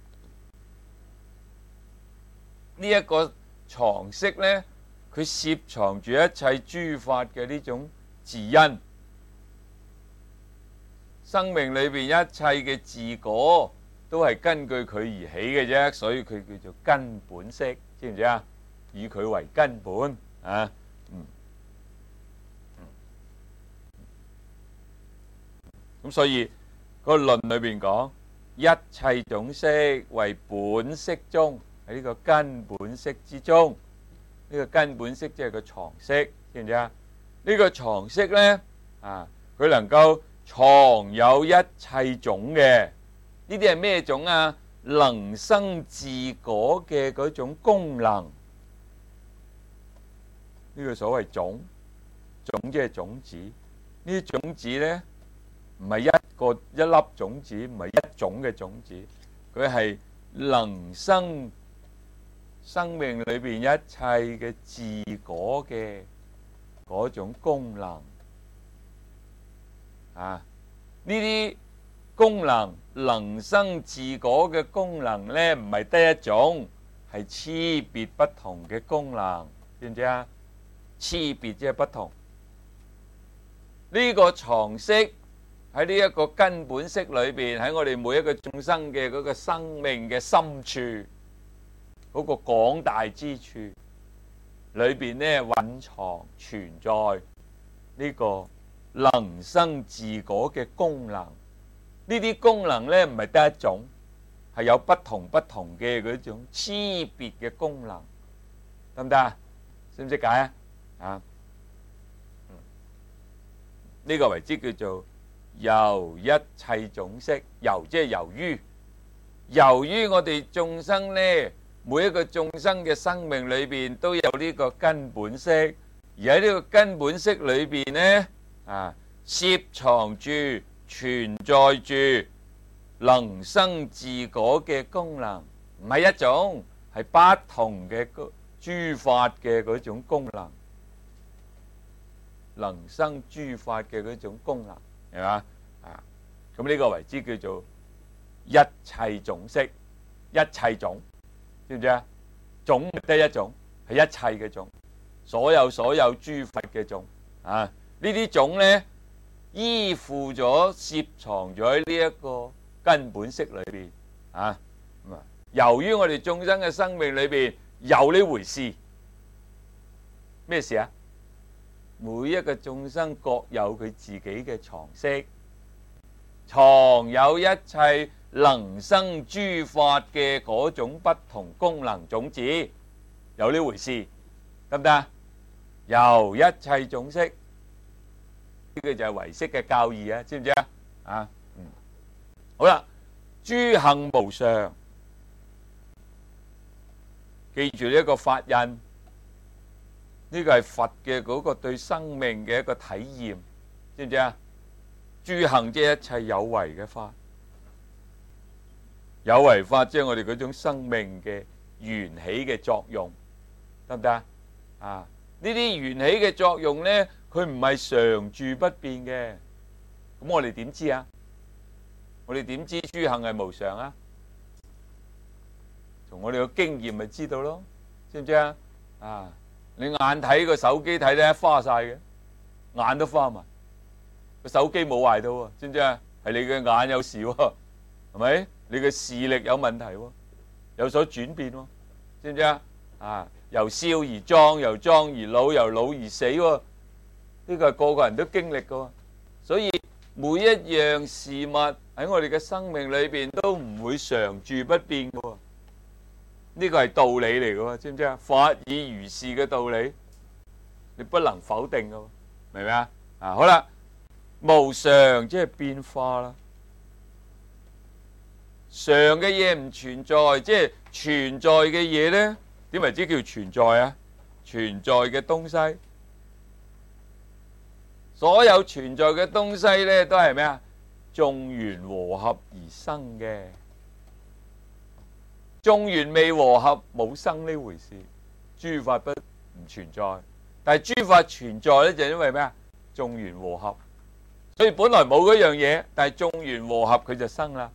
呢一個常識呢，佢攝藏住一切諸法嘅呢種自因。生命裏邊一切嘅自果都係根據佢而起嘅啫，所以佢叫做根本識，知唔知啊？以佢為根本啊，咁所以個論裏邊講，一切種識為本識中，喺呢個根本識之中，呢個根本識即係個常識，知唔知啊？呢個常識呢，佢能夠藏有一切種嘅，呢啲係咩種啊？能生自果嘅嗰種功能，呢個所謂種，種即係種子。呢啲種子呢，唔係一粒種子，唔係一種嘅種子，佢係能生生命裏邊一切嘅自果嘅嗰種功能。呢啲功能生自果嘅功能呢，唔係得一種，係差別不同嘅功能，知唔知啊？差別即係不同。呢個常識喺呢一個根本識裏邊，喺我哋每一個眾生嘅嗰個生命嘅深處，嗰個廣大之處裏邊呢，蘊藏存在呢個能生自果嘅功能。呢啲功能呢，唔係得一種，係有不同嘅嗰種差別嘅功能，得唔得啊？識唔識解啊？呢個為之叫做由一切種識，由即係由於我哋眾生呢，每一個眾生嘅生命裏邊都有呢個根本識，而喺呢個根本識裏邊呢，攝藏住、存在住能生自果嘅功能，唔係一種，係不同嘅諸法嘅嗰種功能，能生諸法嘅嗰種功能，係嘛？咁呢個為之叫做一切種識，一切種，知唔知啊？種唔得一種，係一切嘅種，所有諸法嘅種。呢啲種呢，依附咗、攝藏咗喺呢一個根本識裏邊。由於我哋眾生嘅生命裏邊有呢回事，咩事啊？每一個眾生各有佢自己嘅常識，藏有一切能生諸法嘅嗰種不同功能種子，有呢回事，得唔得啊？由一切種識，呢個就係唯識嘅教義啊，知唔知啊？好啦，諸行無常，記住呢一個法印，呢個係佛嘅嗰個對生命嘅一個體驗，知唔知啊？諸行即係一切有為嘅法，有為法即係我哋嗰種生命嘅緣起嘅作用，得唔得啊？呢啲緣起嘅作用呢，佢唔係常住不變嘅，咁我哋點知啊？我哋點知諸行係無常啊？從我哋個經驗咪知道咯，知唔知啊？你眼睇個手機睇得花晒嘅，眼都花埋，個手機冇壞到喎，知唔知啊？係你嘅眼有事喎，係咪？ 你嘅視力有問題喎，有所轉變喎，知唔知啊？啊，由少而壯，由壯而老，由老而死喎，呢個係個個人都經歷嘅喎。所以每一樣事物喺我哋嘅生命裏邊都唔會常住不變嘅喎，呢個係道理嚟嘅喎，知唔知啊？法以如是嘅道理，你不能否定嘅喎，明唔明啊？啊，好啦，無常即係變化啦。常嘅嘢唔存在，即係存在嘅嘢呢，點為之叫存在啊？存在嘅東西，所有存在嘅東西呢，都係咩啊？眾緣和合而生嘅。眾緣未和合，冇生呢回事。諸法不唔存在，但係諸法存在呢，就因為咩啊？眾緣和合，所以本來冇嗰樣嘢，但係眾緣和合佢就生啦。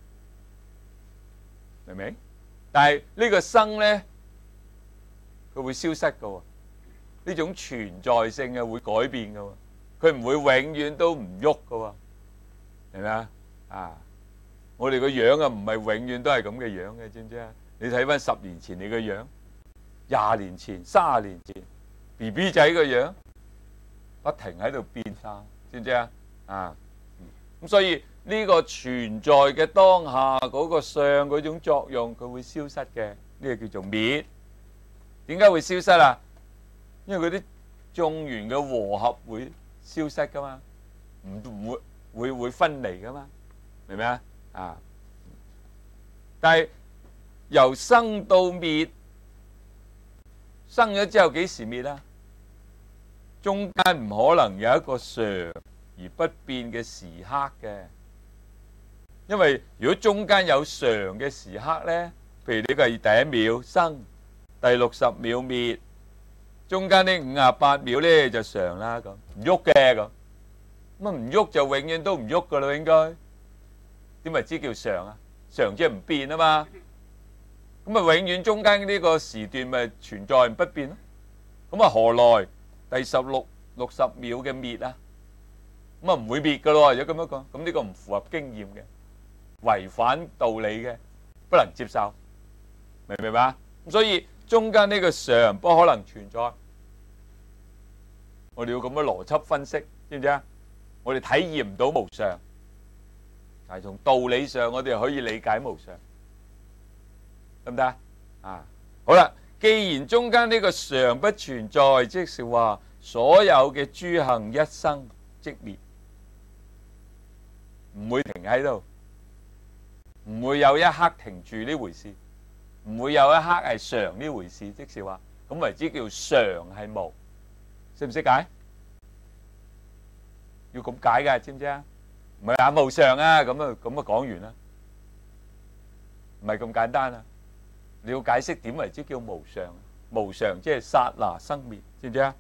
明唔明？但係呢個生呢，佢會消失㗎喎。呢種存在性係會改變㗎喎，佢唔會永遠都唔喐㗎喎。明唔明啊？啊，我哋個樣啊，唔係永遠都係咁嘅樣嘅，知唔知啊？你睇翻10年前你個樣，20年前、30年前 BB 仔個樣，不停喺度變化，知唔知啊？啊，咁所以呢個存在嘅當下嗰個相嗰種作用，佢會消失嘅，呢個叫做滅。點解會消失啊？因為嗰啲眾緣嘅和合會消失噶嘛，唔會分離噶嘛，明唔明啊？啊，但係由生到滅，生咗之後幾時滅啊？中間唔可能有一個常而不變嘅時刻嘅。因為如果中間有常嘅時刻呢，譬如呢個係第1秒生，第60秒滅，中間呢58秒呢就常啦，咁唔喐嘅咁，咁唔喐就永遠都唔喐噶啦，應該點為之叫常啊？常即係唔變啊嘛，咁啊永遠中間呢個時段咪存在不變咯，咁啊何來第60秒嘅滅啊？咁啊唔會滅噶咯，如果咁樣講，咁呢個唔符合經驗嘅。違反道理嘅，不能接受，明唔明白？所以中間呢個常不可能存在，我哋要咁樣邏輯分析，知唔知啊？我哋體驗唔到無常，但係從道理上我哋可以理解無常，得唔得啊？好啦，既然中間呢個常不存在，即是話所有嘅諸行一生即滅，唔會停喺度。唔會有一刻停住呢回事，唔會有一刻係常呢回事，即是話咁為之叫常係無，識唔識解？要咁解㗎，知唔知啊？唔係啊無常啊，咁啊講完啦，唔係咁簡單啊！你要解釋點為之叫無常？無常即係剎那生滅，知唔知啊？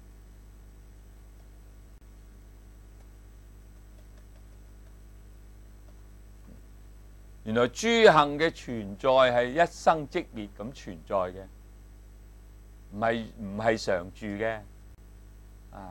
原來諸行嘅存在係一生即滅咁存在嘅，唔係常住嘅，啊，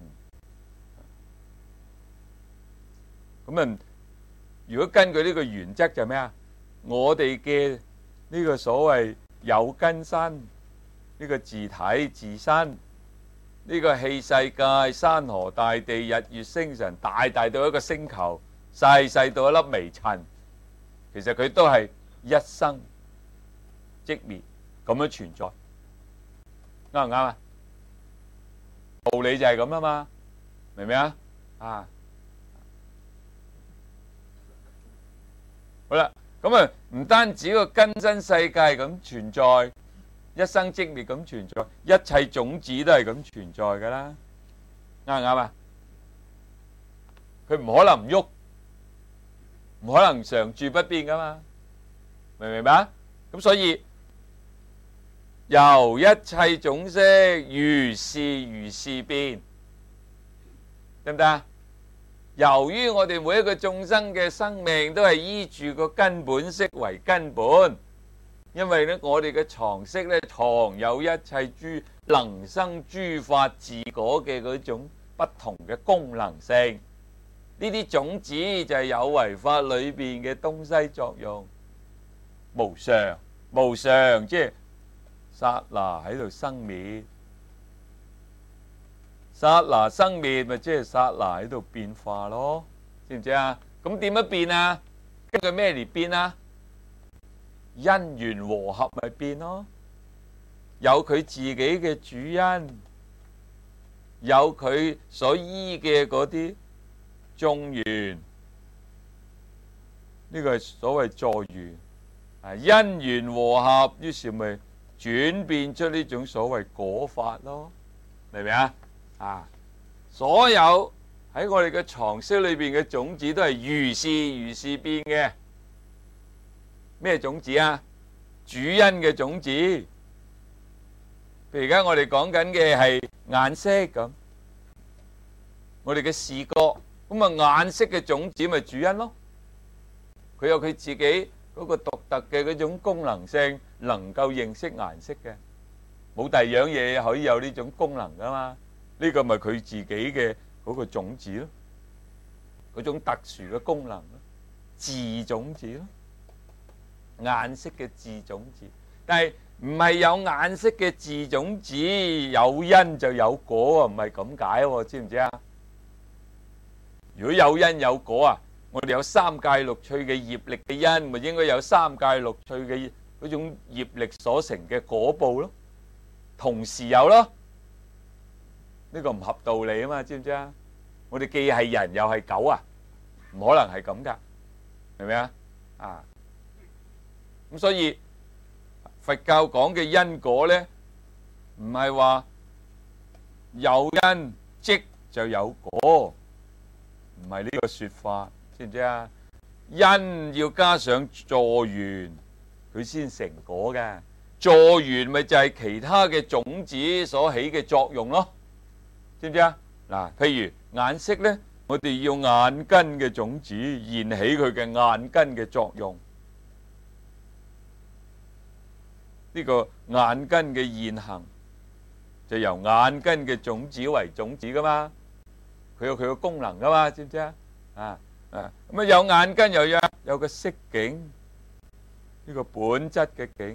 咁啊，如果根據呢個原則就咩啊？我哋嘅呢個所謂有根身，呢個自體自身，呢個器世界、山河大地、日月星辰，大到一個星球，細到一粒微塵。其實佢都係一生即滅咁樣存在，啱唔啱啊？道理就係咁啊嘛，明唔明啊？啊，好啦，咁啊唔單止個根身世界咁存在，一生即滅咁存在，一切種子都係咁存在噶啦，啱唔啱啊？佢唔可能唔喐。唔可能常住不變噶嘛，明唔明白？咁所以由一切種色如是變，得唔得啊？由於我哋每一個眾生嘅生命都係依住個根本色為根本，因為咧我哋嘅藏識咧藏有一切能生諸法自果嘅嗰種不同嘅功能性。 呢啲種子就係有為法裏邊嘅東西作用，無常，無常即係剎那喺度生滅，剎那生滅咪即係剎那喺度變化咯，知唔知啊？咁點樣變啊？根據咩嚟變啊？因緣和合咪變咯，有佢自己嘅主因，有佢所依嘅嗰啲眾緣，呢個係所謂助緣啊。因緣和合，於是咪轉變出呢種所謂果法咯，明唔明啊？啊，所有喺我哋嘅常識裏邊嘅種子都係如是變嘅。咩種子啊？主因嘅種子。譬如而家我哋講緊嘅係顏色咁，我哋嘅視覺，咁啊顏色嘅種子咪主因咯。佢有佢自己嗰個獨特嘅嗰種功能性，能夠認識顏色嘅，冇第二樣嘢可以有呢種功能噶嘛。呢個咪佢自己嘅嗰個種子咯，嗰種特殊嘅功能咯，自種子咯。顏色嘅自種子，但係唔係有顏色嘅自種子，有因就有果啊，唔係咁解喎，知唔知啊？如果有因有果啊，我哋有三界六趣嘅業力嘅因，咪應該有三界六趣嘅嗰種業力所成嘅果報咯，同時有咯，呢個唔合道理啊嘛，知唔知啊？我哋既係人又係狗啊，唔可能係咁噶，明唔明啊？啊！咁所以佛教講嘅因果呢，唔係話有因即就有果，唔係呢個說法，知唔知啊？因要加上助緣，佢先成果嘅。助緣咪就係其他嘅種子所起嘅作用咯，知唔知啊？嗱，譬如顏色呢，我哋要眼根嘅種子燃起佢嘅眼根嘅作用。呢個眼根嘅現行就由眼根嘅種子為種子噶嘛，佢有佢個功能噶嘛，知唔知啊？咁有眼根又有個色境，呢個本質嘅境，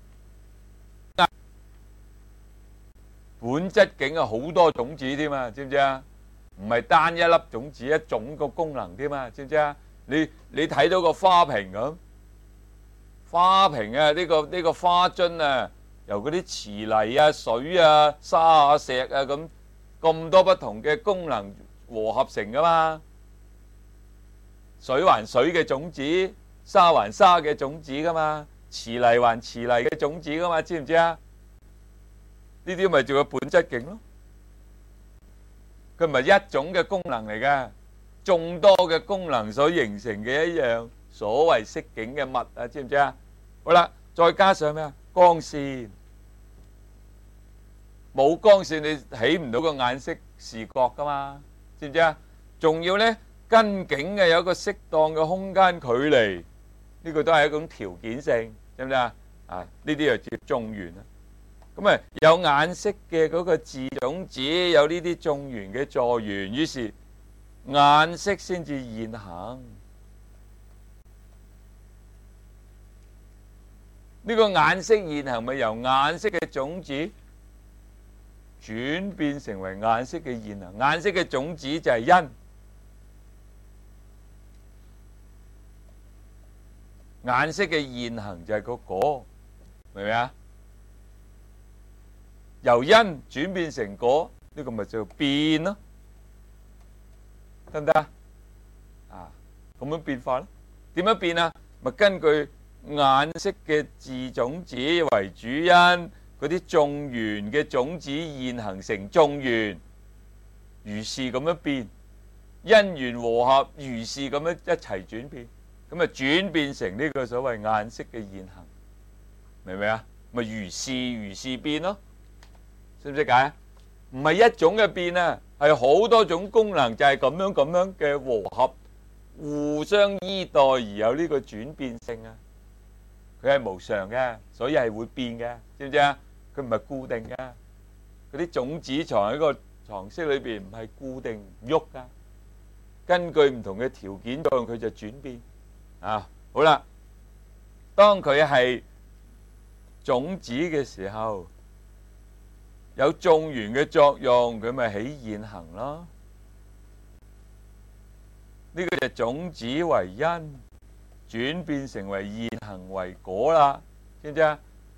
本質境啊好多種子添嘛，知唔知啊？唔係單一粒種子一種個功能添嘛，知唔知啊？你睇到個花瓶咁。花瓶啊，呢個花樽啊，由嗰啲瓷泥啊、水啊、沙啊、石啊咁多不同嘅功能和合成噶嘛。水還水嘅種子，沙還沙嘅種子噶嘛，瓷泥還瓷泥嘅種子噶嘛，知唔知啊？呢啲咪叫個本質境咯。佢唔係一種嘅功能嚟嘅，眾多嘅功能所形成嘅一樣所謂色境嘅物啊，知唔知啊？好啦，再加上咩啊？光線，冇光線你起唔到個眼色視覺噶嘛，知唔知啊？仲要呢根境嘅有一個適當嘅空間距離，呢個都係一種條件性，知唔知啊？啊，呢啲就叫眾緣啦。咁啊，有眼色嘅嗰個自種子，有呢啲眾緣嘅助緣，於是眼色先至現行。呢個眼色現行咪由眼色嘅種子轉變成為眼色嘅現行，眼色嘅種子就係因，眼色嘅現行就係個果，明唔明啊？由因轉變成果，呢個咪叫變咯，得唔得啊？啊，咁樣變化咯，點樣變啊？咪根據眼色嘅自種子為主因，嗰啲眾緣嘅種子現行成眾緣，如是咁樣變，因緣和合，如是咁樣一齊轉變，咁啊轉變成呢個所謂眼色嘅現行，明唔明啊？咪如是變咯，識唔識解？唔係一種嘅變啊，係好多種功能就係咁樣嘅和合，互相依代而有呢個轉變性啊。佢係無常嘅，所以係會變嘅，知唔知啊？佢唔係固定嘅，嗰啲種子藏喺個常識裏邊唔係固定唔喐噶， 根據唔同嘅條件，讓佢就轉變。好啦，當佢係種子嘅時候，有種源嘅作用，佢咪起現行咯。呢個就種子為因，轉變成為現行為果啦，知唔知啊？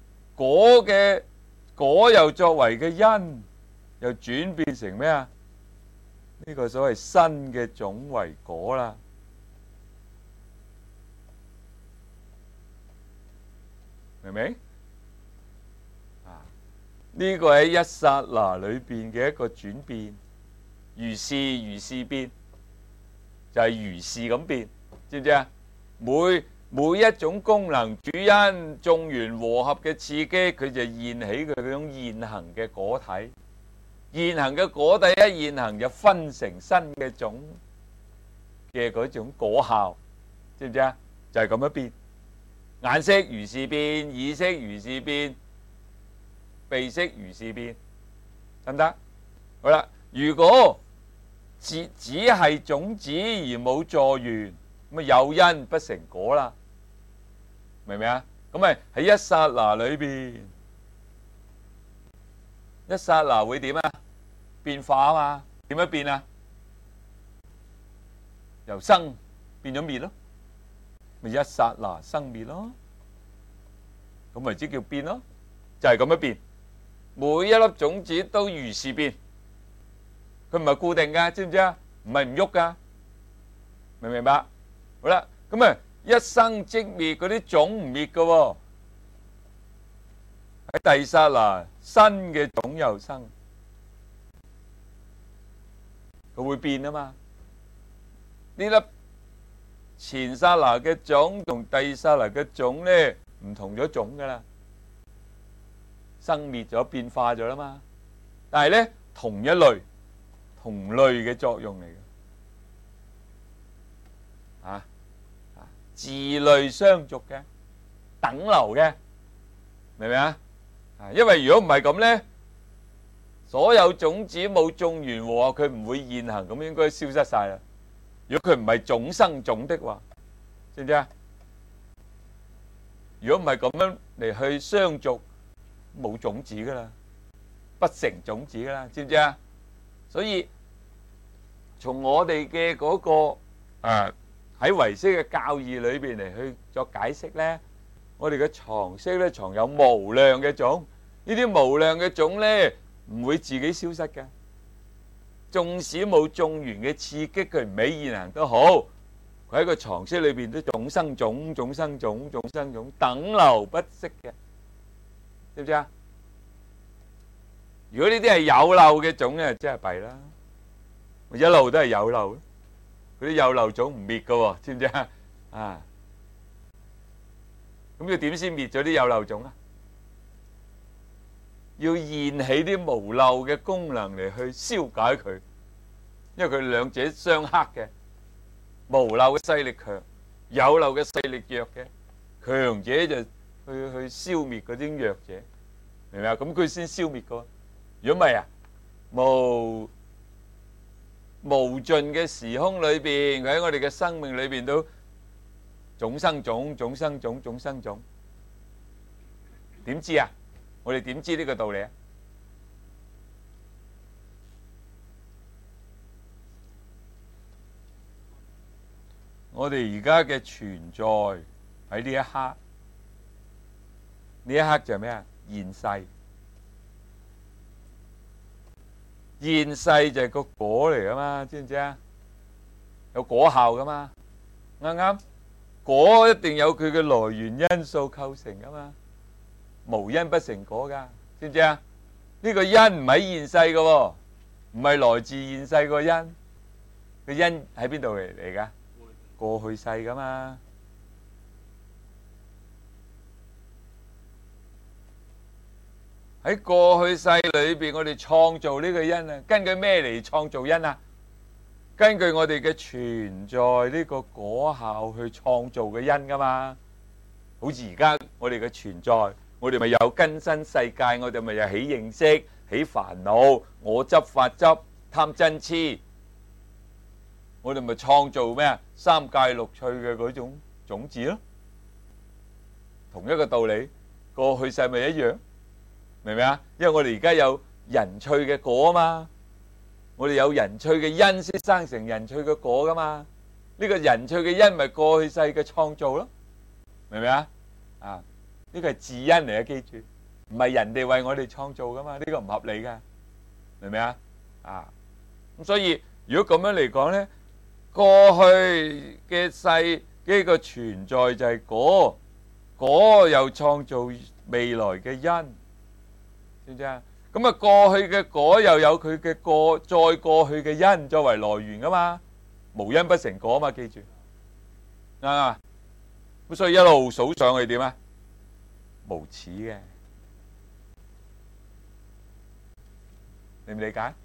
果又作為嘅因，又轉變成咩啊？呢個所謂新嘅種為果啦，明唔明？呢個喺一剎那裏邊嘅一個轉變，如是變，就係如是咁變，知唔知啊？每一種功能主因眾緣和合嘅刺激，佢就現起佢嗰種現行嘅果體。現行嘅果體一現行就分成新嘅種嘅嗰種果效，知唔知啊？就係咁樣變。眼色如是變，耳色如是變，鼻色如是變，得唔得？好啦，如果只係種子而冇助緣，咁有因不成果啦，明唔明啊？咁咪喺一剎那裏邊，一剎那會點啊？變化啊嘛，點樣變啊？由生變咗滅咯，咪一剎那生滅咯，咁咪即叫變咯，就係咁樣變。每一粒種子都如是變，佢唔係固定噶，知唔知啊？唔係唔喐噶，明唔明白？好啦，咁啊一生即滅，嗰啲種唔滅噶喎，喺第二剎那新嘅種又生，佢會變啊嘛。呢粒前剎那嘅種同第二剎那嘅種咧唔同咗種噶啦，生滅咗變化咗啦嘛。但係咧同一類嘅作用嚟嘅，自類相續嘅，等流嘅，明唔明啊？因為如果唔係咁咧，所有種子冇種緣和合，佢唔會現行，咁應該消失晒啦。如果佢唔係種生種的話，知唔知啊？如果唔係咁樣嚟去相續，冇種子噶啦，不成種子噶啦，知唔知啊？所以從我哋嘅嗰個喺唯識嘅教義裏邊嚟去作解釋咧，我哋嘅藏識咧藏有無量嘅種，呢啲無量嘅種咧唔會自己消失嘅。縱使冇種緣嘅刺激，佢唔起現行都好，佢喺個藏識裏邊都種生種，種生種，種生種，等流不息嘅，知唔知啊？如果呢啲係有漏嘅種咧，真係弊啦，一路都係有漏，嗰啲有漏種唔滅噶喎，知唔知啊？咁要點先滅咗啲有漏種啊？要現起啲無漏嘅功能嚟去消解佢，因為佢兩者相克嘅，無漏嘅勢力強，有漏嘅勢力弱嘅，強者就去消滅嗰啲弱者，明唔明啊？咁佢先消滅噶。如果唔係啊，無盡嘅時空裏邊，佢喺我哋嘅生命裏邊都種生種，種生種，種生種。點知啊？我哋點知呢個道理啊？我哋而家嘅存在喺呢一刻，呢一刻就係咩啊？現世，現世就係個果嚟噶嘛，知唔知啊？有果效噶嘛，啱啱？果一定有佢嘅來源因素構成噶嘛。無因不成果噶，知唔知啊？呢個因唔喺現世噶，唔係來自現世個因，個因喺邊度嚟噶？過去世噶嘛。喺過去世裏邊，我哋創造呢個因啊，根據咩嚟創造因啊？根據我哋嘅存在呢個果效去創造嘅因噶嘛。好似而家我哋嘅存在。我哋咪有根身世界，我哋咪有起認識、起煩惱、我執、法執、貪嗔癡， 我哋咪創造咩啊？三界六趣嘅嗰種種子咯。同一個道理，過去世咪一樣，明唔明啊？因為我哋而家有人趣嘅果啊嘛，我哋有人趣嘅因先生成人趣嘅果噶嘛。呢個人趣嘅因咪過去世嘅創造咯，明唔明啊？啊，呢個係自因嚟嘅，記住，唔係人哋為我哋創造噶嘛，呢個唔合理噶，明唔明啊？啊，咁所以如果咁樣嚟講咧，過去嘅世呢個存在就係果，果又創造未來嘅因，知唔知啊？咁啊，過去嘅果又有佢嘅過，再過去嘅因作為來源噶嘛，無因不成果嘛，記住啊！咁所以一路數上去點啊？無始嘅，你唔理解？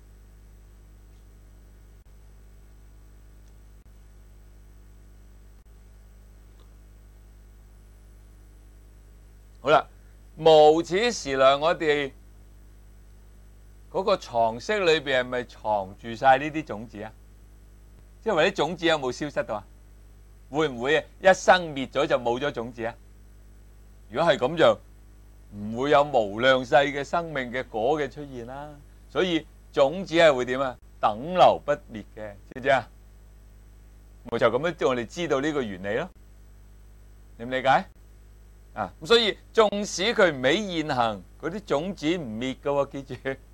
好啦，無始時量，我哋嗰個藏識裏邊係咪藏住晒呢啲種子啊？即係話啲種子有冇消失到啊？會唔會一生滅咗就冇咗種子啊？如果係咁就唔會有無量世嘅生命嘅果嘅出現啦。所以種子係會點啊？等流不滅嘅，知唔知啊？我就咁樣，我哋知道呢個原理咯。你唔理解？啊，咁所以縱使佢唔喺現行，嗰啲種子唔滅噶喎，記住。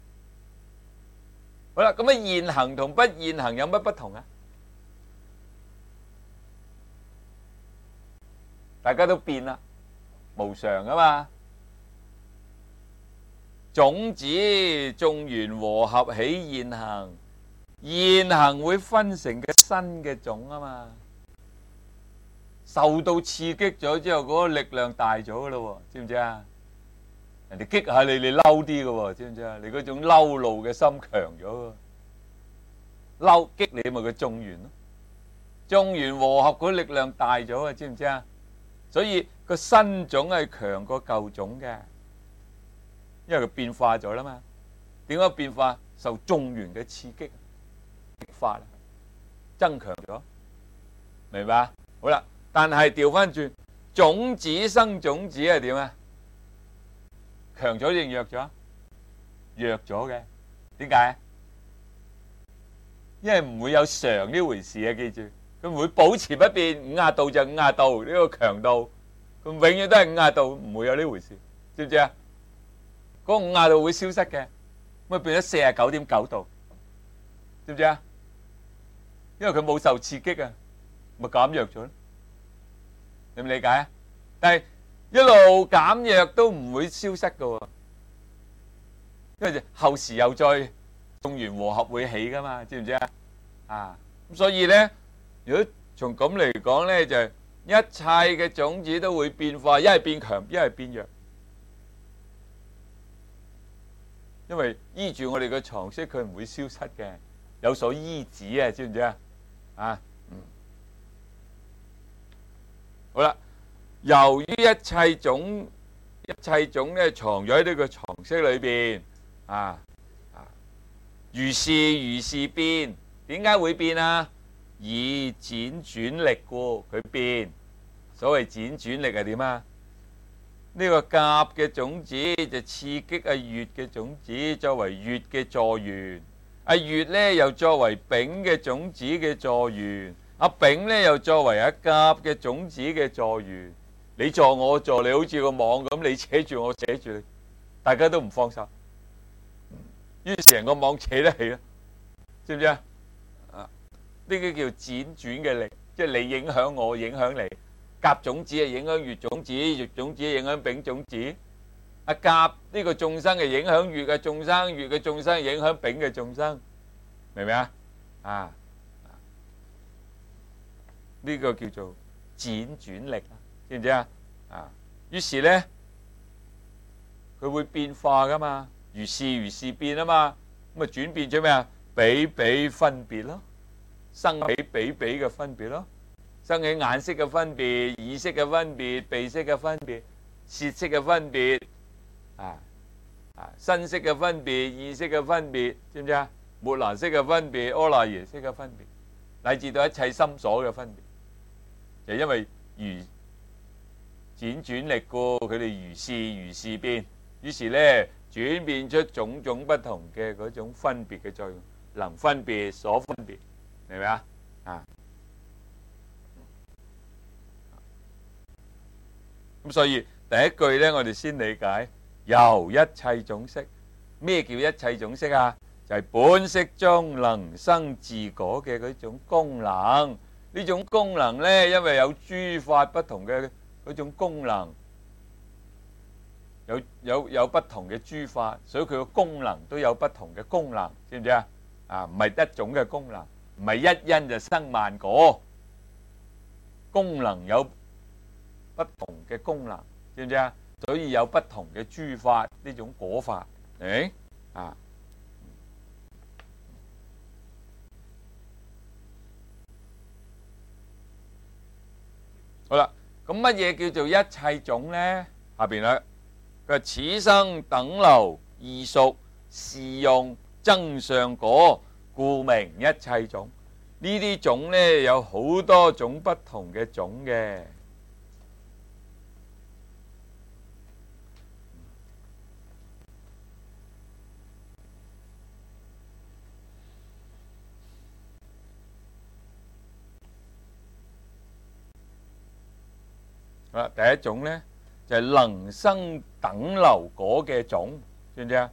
好啦，咁啊現行同不現行有乜不同啊？大家都變啦，無常啊嘛。種子眾緣和合起現行，現行會分成嘅新嘅種啊嘛。受到刺激咗之後，嗰個力量大咗噶咯，知唔知啊？人哋激下你，你嬲啲噶，知唔知啊？你嗰種嬲怒嘅心強咗，嬲激你咪個眾緣咯。眾緣和合嗰力量大咗啊，知唔知啊？所以個新種係強過舊種嘅，因為佢變化咗啦嘛。點解變化？受眾緣嘅刺激，激發增強咗，明白？好啦。但係調翻轉，種子生種子係點啊？強咗定弱咗？弱咗嘅，點解？因為唔會有常呢回事啊！記住，佢唔會保持不變，50度就50度呢個強度，佢永遠都係50度，唔會有呢回事，知唔知啊？嗰個50度會消失嘅，咁啊變咗49.9度，知唔知啊？因為佢冇受刺激啊，咪減弱咗咯。你唔理解啊？但係一路減弱都唔會消失噶，因為後時又再眾緣和合會起噶嘛，知唔知啊？啊，咁所以咧，如果從咁嚟講咧，就一切嘅種子都會變化，一係變強，一係變弱，因為依住我哋嘅常識，佢唔會消失嘅，有所依止啊，知唔知啊？啊！好啦，由於一切種咧藏咗喺呢個常識裏邊，如是變，點解會變啊？以輾轉力故，佢變。所謂輾轉力係點啊？呢個甲嘅種子就刺激阿乙嘅種子，作為乙嘅助緣。阿乙咧又作為丙嘅種子嘅助緣。阿丙咧又作為阿甲嘅種子嘅助緣，你助我助你，好似個網咁，你扯住我扯住你，大家都唔放手，於是成個網扯得起啦，知唔知啊？呢個叫輾轉嘅力，即係你影響我，影響你。甲種子係影響乙種子，乙種子影響丙種子。阿甲呢個眾生係影響乙嘅眾生，乙嘅眾生影響丙嘅眾生，明唔明啊？啊！呢個叫做輾轉力，知唔知啊？啊，於是咧，佢會變化噶嘛，如是變啊嘛，咁啊轉變咗咩啊？比比分別咯，生起比比嘅分別咯，生起眼色嘅分別、耳色嘅分別、鼻色嘅分別、舌色嘅分別，身色嘅分別、意色嘅分別，知唔知啊？末那識嘅分別、阿賴耶識嘅分別。 乃至到一切心所嘅分別，就因為如輾轉力故，佢哋如是變，於是咧轉變出種種不同嘅嗰種分別嘅作用，能分別所分別，明唔明啊？咁所以第一句咧，我哋先理解由一切種色。咩叫一切種色啊？就係本色中能生自果嘅嗰種功能。呢種功能咧，因為有諸法不同嘅嗰種功能，有不同嘅諸法，所以佢個功能都有不同嘅功能，知唔知啊？唔係一種嘅功能，唔係一因就生萬果，功能有不同嘅功能，知唔知啊？所以有不同嘅諸法呢種果法，好啦，咁乜嘢叫做一切種呢？下邊啦，佢話此生等流異熟是用增上果，故名一切種。呢啲種呢，有好多種不同嘅種嘅。第一種呢，就係能生等流果嘅種，知唔知啊？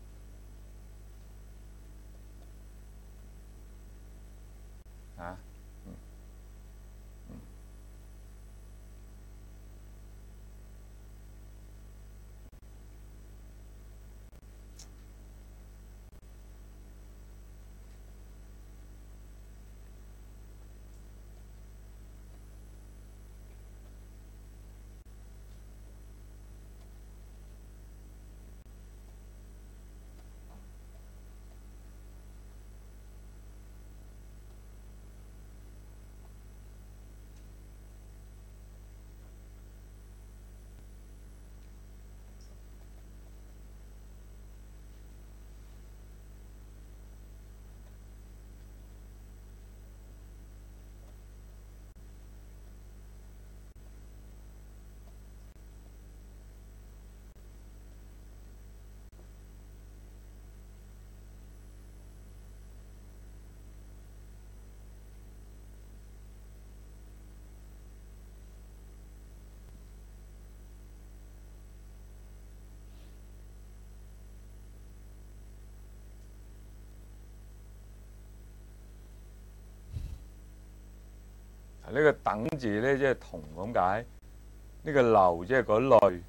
呢個等字呢，即係同咁解。呢個流即係嗰類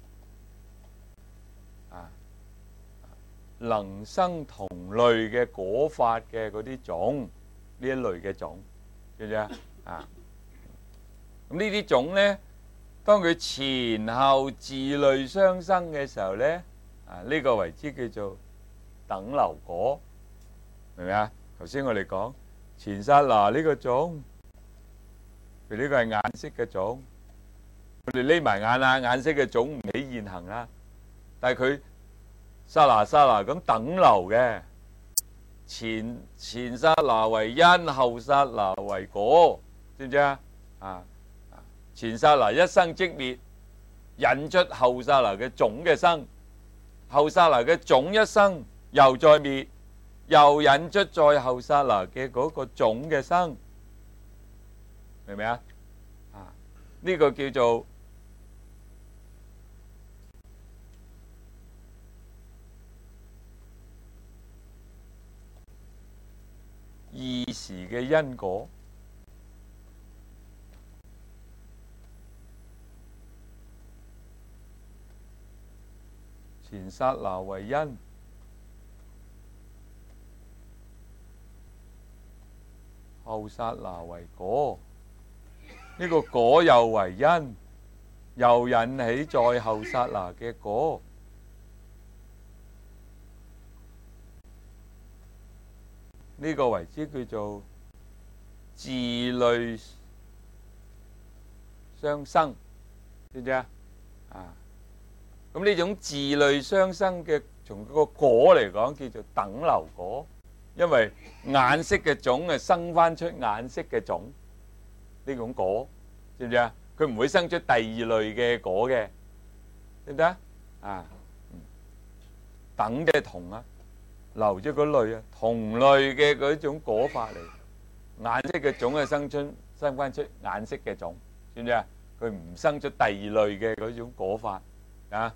能生同類嘅果法嘅嗰啲種，呢一類嘅種，知唔知啊？咁呢啲種呢，當佢前後自類相生嘅時候呢，呢個為之叫做等流果，明唔明啊？頭先我哋講前剎那呢個種。佢呢個係眼識嘅種，我哋匿埋眼啦，眼識嘅種唔起現行啦。但係佢剎那咁等流嘅，前剎那為因，後剎那為果，知唔知啊？前剎那一生即滅，引出後剎那嘅種嘅生，後剎那嘅種一生又再滅，又引出再後剎那嘅嗰個種嘅生。明唔明啊？呢個叫做異時嘅因果。前剎那為因，後剎那為果。呢個果又為因，又引起再後剎那嘅果。呢個為之叫做自類相生，知唔知啊？咁呢種自類相生嘅，從嗰個果嚟講叫做等流果， 因為眼色嘅種係生翻出眼色嘅種呢種果，知唔知啊？佢唔會生出第二類嘅果嘅，知唔知啊？啊，等嘅同啊，留咗個類啊，同類嘅嗰種果法嚟。眼色嘅種係生翻出眼色嘅種，知唔知啊？佢唔生出第二類嘅嗰種果法啊。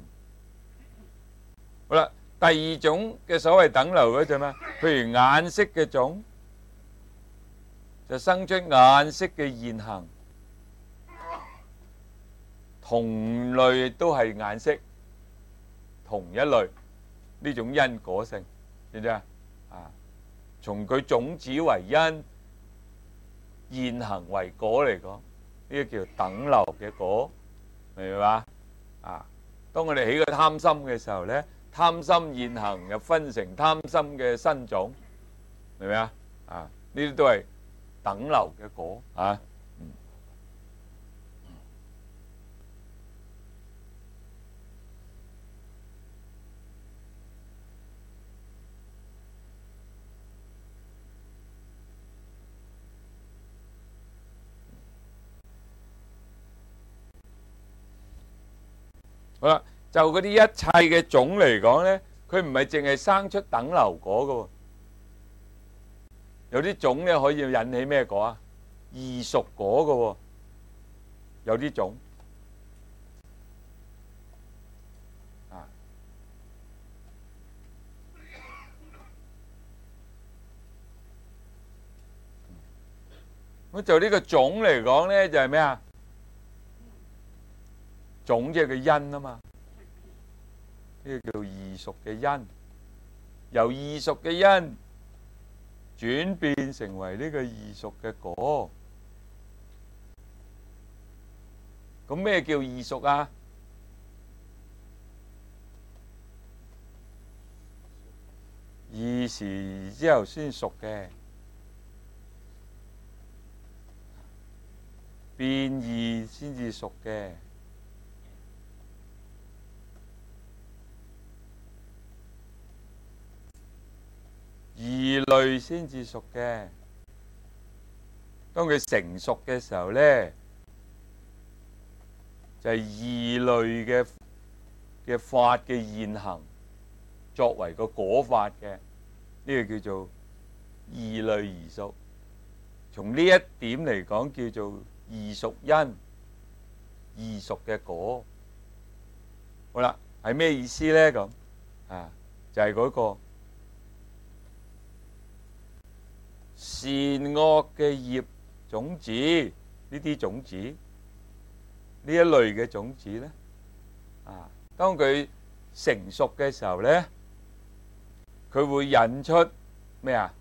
好啦，第二種嘅所謂等流嗰陣咩？譬如眼色嘅種就生出眼色嘅現行，同類都係眼色，同一類呢種因果性，知唔知啊？啊，從佢種子為因，現行為果嚟講，呢個叫等流嘅果，明唔明白啊？當我哋起個貪心嘅時候咧，貪心現行又分成貪心嘅新種，明唔明啊？啊，呢啲都係等流嘅果啊。好啦，就嗰啲一切嘅種嚟講咧，佢唔係淨係生出等流果㗎喎，有啲種咧可以引起咩果啊？異熟果㗎喎，有啲種啊。咁就呢個種嚟講咧，就係咩啊？種即係個因啊嘛，呢個叫異熟嘅因，由異熟嘅因轉變成為呢個異熟嘅果。咁咩叫異熟啊？異時之後先熟嘅，變異先至熟嘅。異類先至熟嘅，當佢成熟嘅時候咧，就係異類嘅法嘅現行，作為個果法嘅，呢個叫做異類異熟。從呢一點嚟講，叫做異熟因，異熟嘅果。好啦，係咩意思咧？咁啊，就係嗰個善惡嘅業種子，呢啲種子，呢一類嘅種子咧，啊，當佢成熟嘅時候咧，佢會引出咩啊？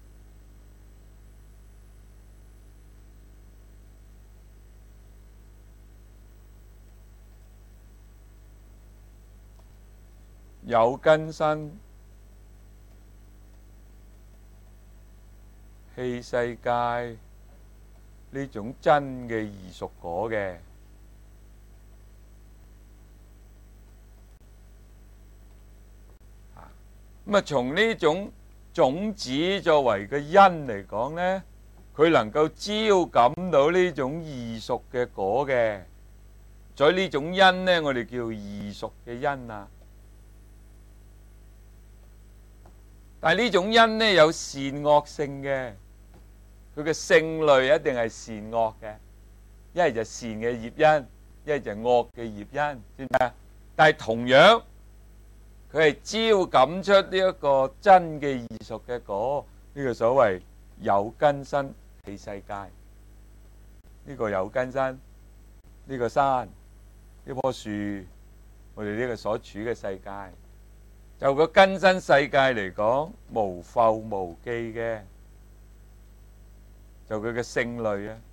有根身、器世界呢種真嘅異熟果嘅。咁啊，從呢種種子作為嘅因嚟講咧，佢能夠招感到呢種異熟嘅果嘅，所以呢種因咧，我哋叫異熟嘅因啊。但係呢種因咧有善惡性嘅，佢嘅性類一定係善惡嘅，一係就善嘅業因，一係就惡嘅業因，知唔知啊？但係同樣，佢係招感出呢一個真嘅異熟嘅果，呢個所謂有根身器世界。呢個有根身，呢個山，呢棵樹，我哋呢個所處嘅世界。就個根身世界嚟講，無復無記嘅，就佢嘅性類啊，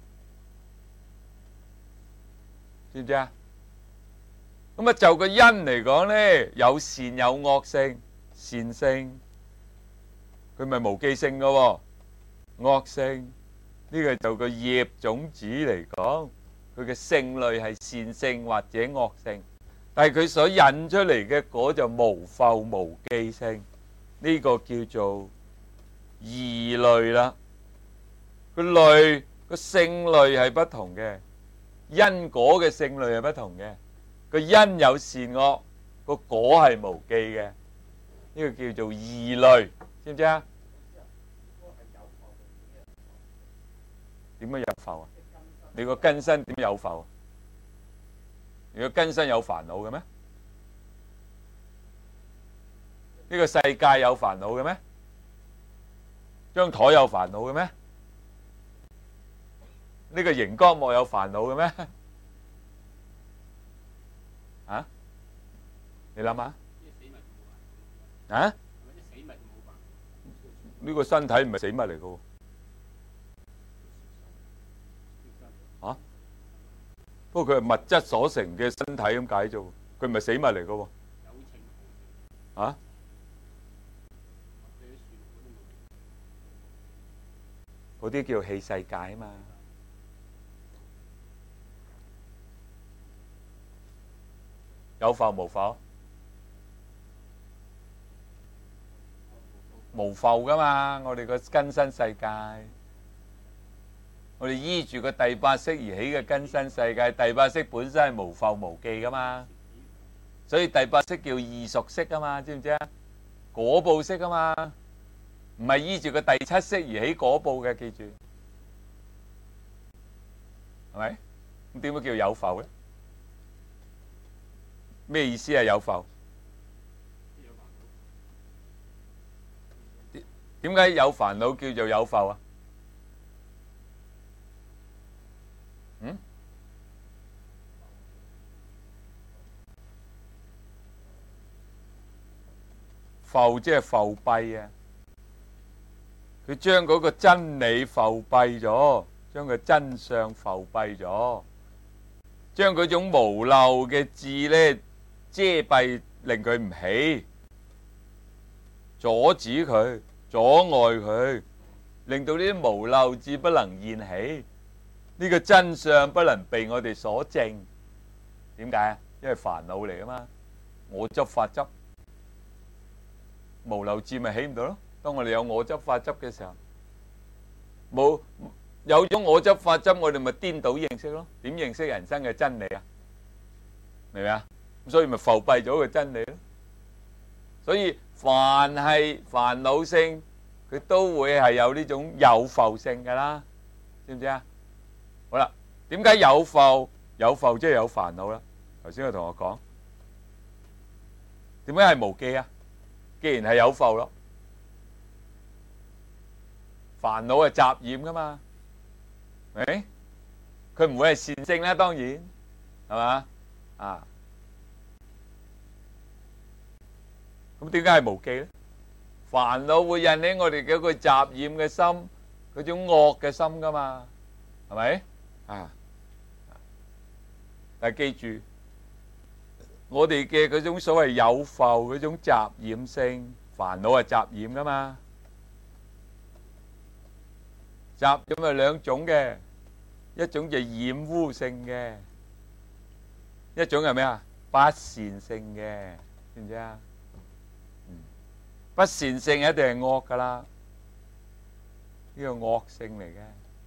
知唔知啊？咁啊，就個因嚟講咧，有善有惡性，善性佢咪無記性噶喎，惡性呢個就個業種子嚟講，佢嘅性類係善性或者惡性。但係佢所引出嚟嘅果就無復無記性，呢個叫做異類啦。個類個性類係不同嘅，因果嘅性類係不同嘅。個因有善惡，個果係無記嘅，呢個叫做異類，知唔知啊？點樣有浮啊？你個根身點有浮？你個根身有煩惱嘅咩？呢個世界有煩惱嘅咩？張台有煩惱嘅咩？呢個熒光幕有煩惱嘅咩？啊？你諗下？啊？呢個身體唔係死物嚟嘅喎。啊？不過佢係物質所成嘅身體咁解啫喎，佢唔係死物嚟嘅喎。啊？嗰啲叫器世界啊嘛。有浮無浮？無浮噶嘛，我哋個根身世界，我哋依住個第八識而起嘅根身世界，第八識本身係無浮無記噶嘛，所以第八識叫異熟識啊嘛，知唔知啊？果報識啊嘛，唔係依住個第七識而起果報嘅，記住，係咪？咁點解叫有浮咧？咩意思係有浮？點解有煩惱叫做有浮啊？浮即係浮蔽啊！佢將嗰個真理浮蔽咗，將個真相浮蔽咗，將嗰種無漏嘅智呢遮蔽，令佢唔起，阻止佢，阻礙佢，令到呢啲無漏智不能現起，呢個真相不能被我哋所證。點解啊？因為煩惱嚟啊嘛，我執法執，無漏智咪起唔到咯。當我哋有我執法執嘅時候，有咗我執法執，我哋咪顛倒認識咯。點認識人生嘅真理啊？明唔明啊？所以咪浮蔽咗個真理咯。所以凡係煩惱性，佢都會係有呢種有浮性噶啦，知唔知啊？好啦，點解有浮？有浮即係有煩惱啦。頭先佢同我講，點解係無記啊？既然係有浮咯，煩惱係雜染噶嘛，係佢唔會係善性啦，當然係嘛啊？咁點解係無記咧？煩惱會引起我哋嘅一個雜染嘅心，嗰種惡嘅心噶嘛，係咪啊？但係記住，我哋嘅嗰種所謂有浮嗰種雜染性，煩惱係雜染噶嘛。雜染係兩種嘅，一種就染污性嘅，一種係咩啊？不善性嘅，知唔知啊？不善性一定係惡噶啦，呢個惡性嚟嘅，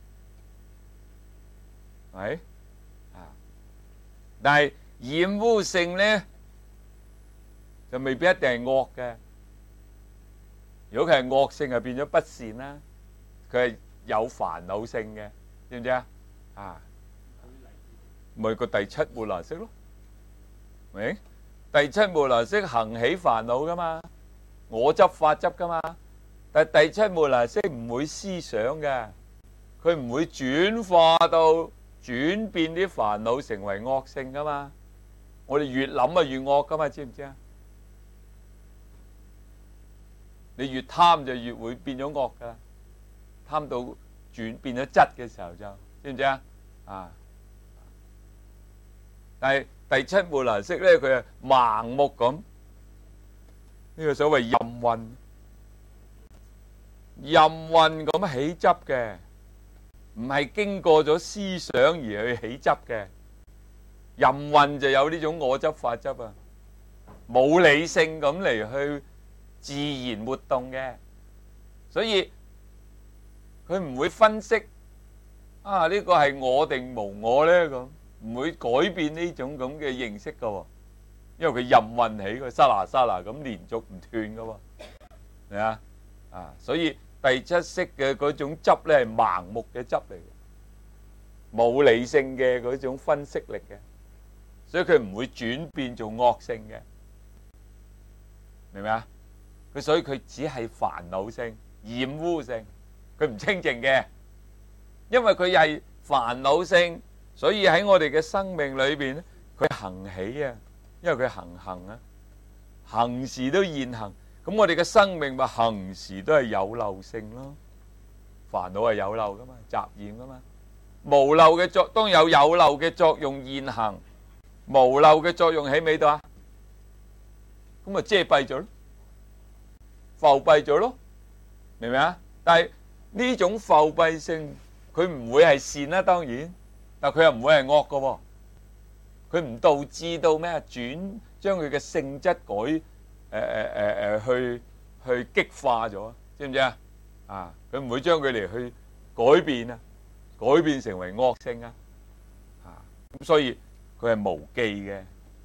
係咪啊？但係染污性咧，就未必一定係惡嘅。如果佢係惡性，就變咗不善啦。佢係有煩惱性嘅，知唔知啊？啊，咪個第七末那識咯，明？第七末那識行起煩惱噶嘛，我執法執噶嘛。但係第七末那識唔會思想嘅，佢唔會轉化到轉變啲煩惱成為惡性噶嘛。我哋越諗啊越惡噶嘛，知唔知啊？你越貪就越會變咗惡噶啦，貪到變咗質嘅時候就知唔知啊？啊！但係第七末那識咧，佢係盲目咁，呢個所謂任運，任運咁起執嘅，唔係經過咗思想而去起執嘅。任運就有呢種我執法執啊，冇理性咁嚟去自然活動嘅，所以佢唔會分析呢個係我定無我咧，咁唔會改變呢種咁嘅認識噶喎，因為佢任運起個沙拿沙拿咁連續唔斷噶喎，係啊，所以第七識嘅嗰種執咧係盲目嘅執嚟嘅，冇理性嘅嗰種分析力嘅，所以佢唔會轉變做惡性嘅，明唔明啊？所以佢只係煩惱性、染污性，佢唔清淨嘅，因為佢係煩惱性，所以喺我哋嘅生命裏邊咧，佢行起啊，因為佢行啊，行時都現行，咁我哋嘅生命咪行時都係有漏性咯，煩惱係有漏噶嘛，雜染噶嘛，無漏嘅作當有漏嘅作用現行，無漏嘅作用喺未度啊？咁咪遮蔽咗咯。浮蔽咗咯，明唔明啊？但係呢種浮蔽性，佢唔會係善啦，當然，但佢又唔會係惡噶喎。佢唔導致到咩啊？將佢嘅性質去激化咗，知唔知啊？佢唔會將佢嚟去改變啊，改變成為惡性啊。咁所以佢係無記嘅。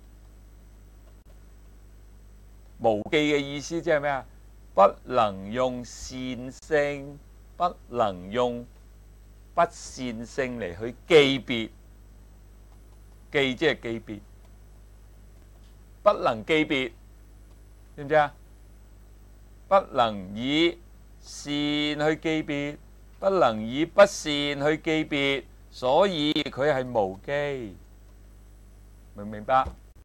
無記嘅意思即係咩啊？不能用善性，不能用不善性嚟去記別，記即係記別，不能記別，知唔知啊？不能以善去記別，不能以不善去記別，所以佢係無記，明唔明白？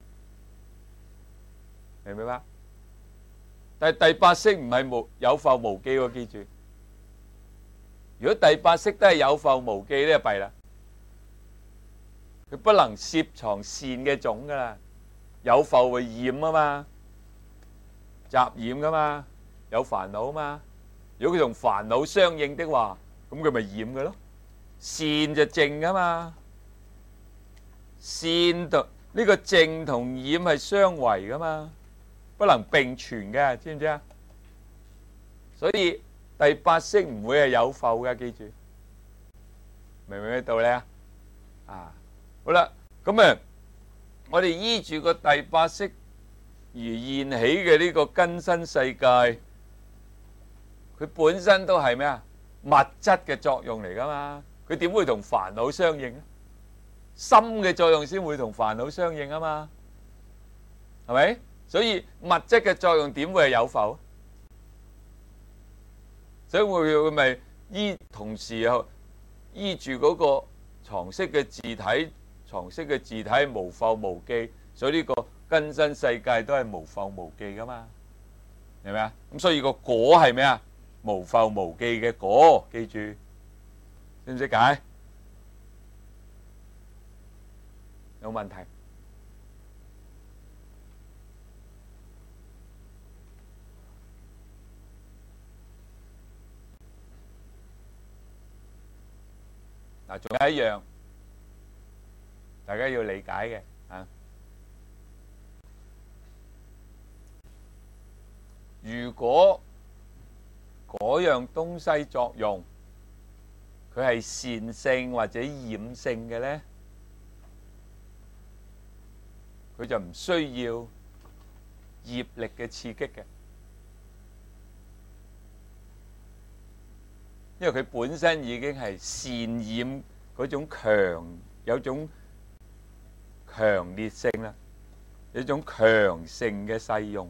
明唔明白？但係第八識唔係有覆無記喎，記住。如果第八識都係有覆無記呢，就弊啦。佢不能攝藏善嘅種噶啦，有覆會染啊嘛，雜染噶嘛，有煩惱啊嘛。如果佢同煩惱相應的話，咁佢咪染嘅咯。善就淨噶嘛，善同呢個淨同染係相違噶嘛。不能並存嘅，知唔知啊？所以第八識唔會係有覆嘅，記住，明唔明呢道理啊？好啦，咁我哋依住個第八識而現起嘅呢個根身世界，佢本身都係咩啊？物質嘅作用嚟噶嘛，佢點會同煩惱相應咧？心嘅作用先會同煩惱相應啊嘛，係咪？所以物質嘅作用點會係有覆？所以會咪同時又依住嗰個藏識嘅自體，藏識嘅自體無覆無記，所以呢個根身世界都係無覆無記噶嘛，明唔明啊？咁所以個果係咩啊？無覆無記嘅果，記住，識唔識解？有問題？仲有一樣，大家要理解嘅如果嗰樣東西作用，佢係善性或者染性嘅咧，佢就唔需要業力嘅刺激嘅。因為佢本身已經係善染嗰種有種強烈性啦，有種強盛嘅勢用。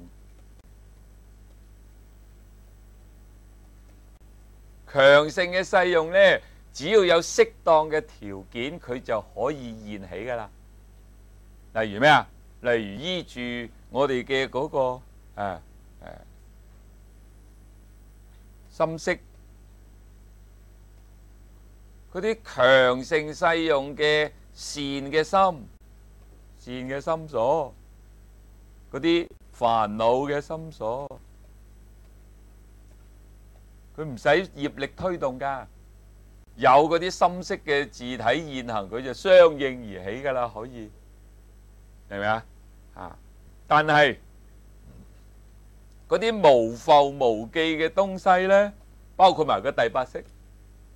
強盛嘅勢用咧，只要有適當嘅條件，佢就可以現起噶啦。例如咩啊？例如依住我哋嘅嗰個心識。嗰啲強盛勢用嘅善嘅心，善嘅心所，嗰啲煩惱嘅心所，佢唔使業力推動噶，有嗰啲心識嘅自體現行，佢就相應而起噶啦，可以，明唔明啊？但係嗰啲無覆無記嘅東西咧，包括埋個第八識。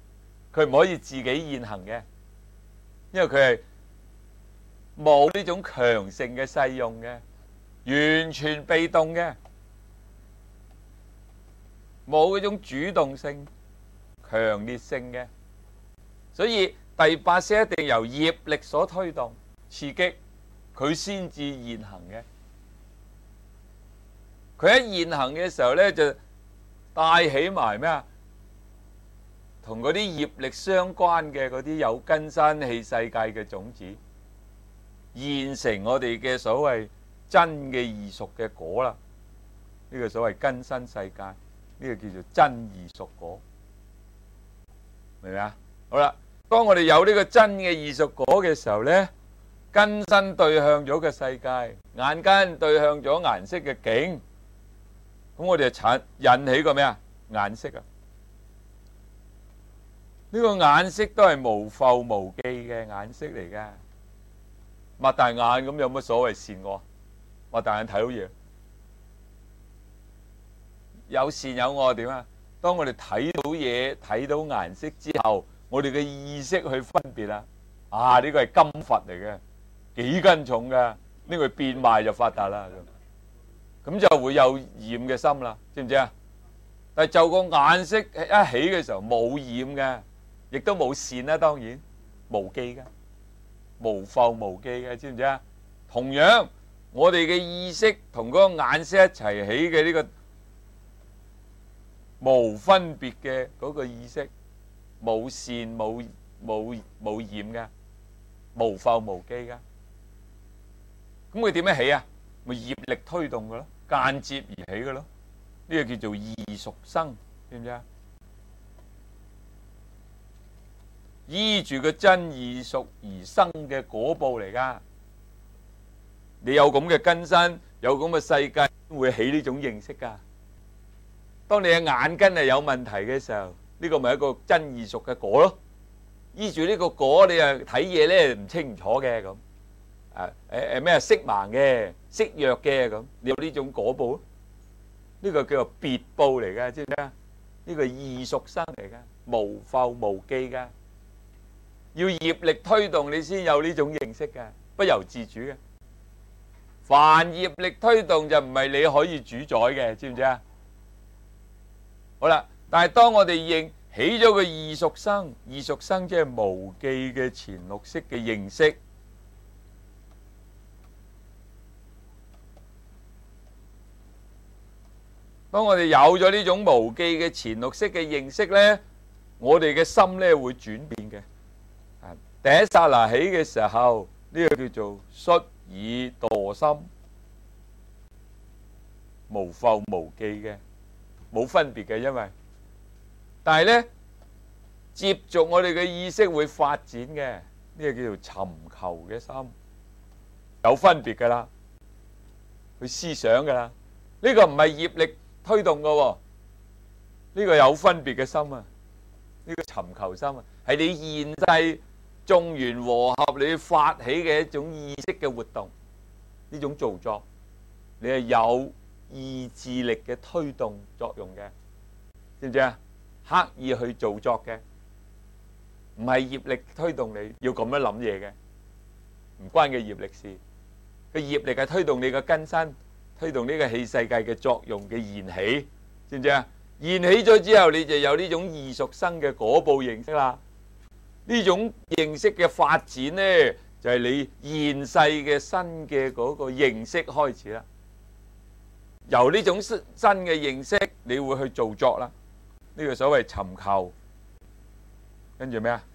佢唔可以自己現行嘅，因為佢係冇呢種強盛嘅勢用嘅，完全被動嘅，冇嗰種主動性、強烈性嘅，所以第八識一定由業力所推動、刺激，佢先至現行嘅。佢喺現行嘅時候咧，就帶起埋咩啊？同嗰啲業力相關嘅嗰啲有根生氣世界嘅種子，現成我哋嘅所謂真嘅異熟嘅果啦。呢個所謂根生世界，呢個叫做真異熟果，明唔明啊？好啦，當我哋有呢個真嘅異熟果嘅時候咧，根生對向咗個世界，眼根對向咗顏色嘅境，咁我哋就引起個咩啊？眼色啊！呢個眼色都係無覆無記嘅眼色嚟噶，擘大眼咁有乜所謂善惡？擘大眼睇到嘢，有善有惡點啊？當我哋睇到嘢、睇到顏色之後，我哋嘅意識去分別啦。啊，呢個係金佛嚟嘅，幾斤重噶？呢個變賣就發達啦，咁就會有染嘅心啦，知唔知啊？但係就個眼色一起嘅時候冇染嘅。亦都冇善啦，當然無記嘅，無覆無記嘅，知唔知啊？同樣，我哋嘅意識同嗰個眼色一齊起嘅呢個無分別嘅嗰個意識，冇善冇染嘅，無覆無記嘅。咁佢點樣起啊？咪業力推動嘅咯，間接而起嘅咯。呢個叫做異熟生，知唔知啊？依住個真異熟而生嘅果報嚟噶，你有咁嘅根身，有咁嘅世界，會起呢種認識噶。當你嘅眼根係有問題嘅時候，呢個咪一個真異熟嘅果咯。依住呢個果，你啊睇嘢咧唔清楚嘅咁，咩色盲嘅、色弱嘅咁，你有呢種果報咯。呢個叫做別報嚟噶，知唔知啊？呢個異熟生嚟噶，無覆無記噶。要業力推動你先有呢種認識嘅，不由自主嘅。凡業力推動就唔係你可以主宰嘅，知唔知啊？好啦，但係當我哋認起咗個異熟生，異熟生即係無記嘅前六識嘅認識。當我哋有咗呢種無記嘅前六識嘅認識呢，我哋嘅心呢會轉變嘅。第一剎那起嘅時候，呢個叫做率已墮心，無覆無記嘅，冇分別嘅，因為，但係呢，接續我哋嘅意識會發展嘅，呢個叫做尋求嘅心，有分別噶啦，去思想噶啦，呢個唔係業力推動噶喎，呢個有分別嘅心啊，呢個尋求心啊，係你現世眾緣和合你發起嘅一種意識嘅活動，呢種造作，你係有意志力嘅推動作用嘅，知唔知啊？刻意去造作嘅，唔係業力推動你要咁樣諗嘢嘅，唔關嘅業力事。個業力係推動你嘅根身，推動呢個氣世界嘅作用嘅現起，知唔知啊？現起咗之後，你就有呢種異熟生嘅果報認識啦。呢種認識嘅發展呢，就係你現世嘅新嘅嗰個認識開始啦。由呢種新嘅認識，你會去造作啦。呢個所謂尋求，跟住咩啊？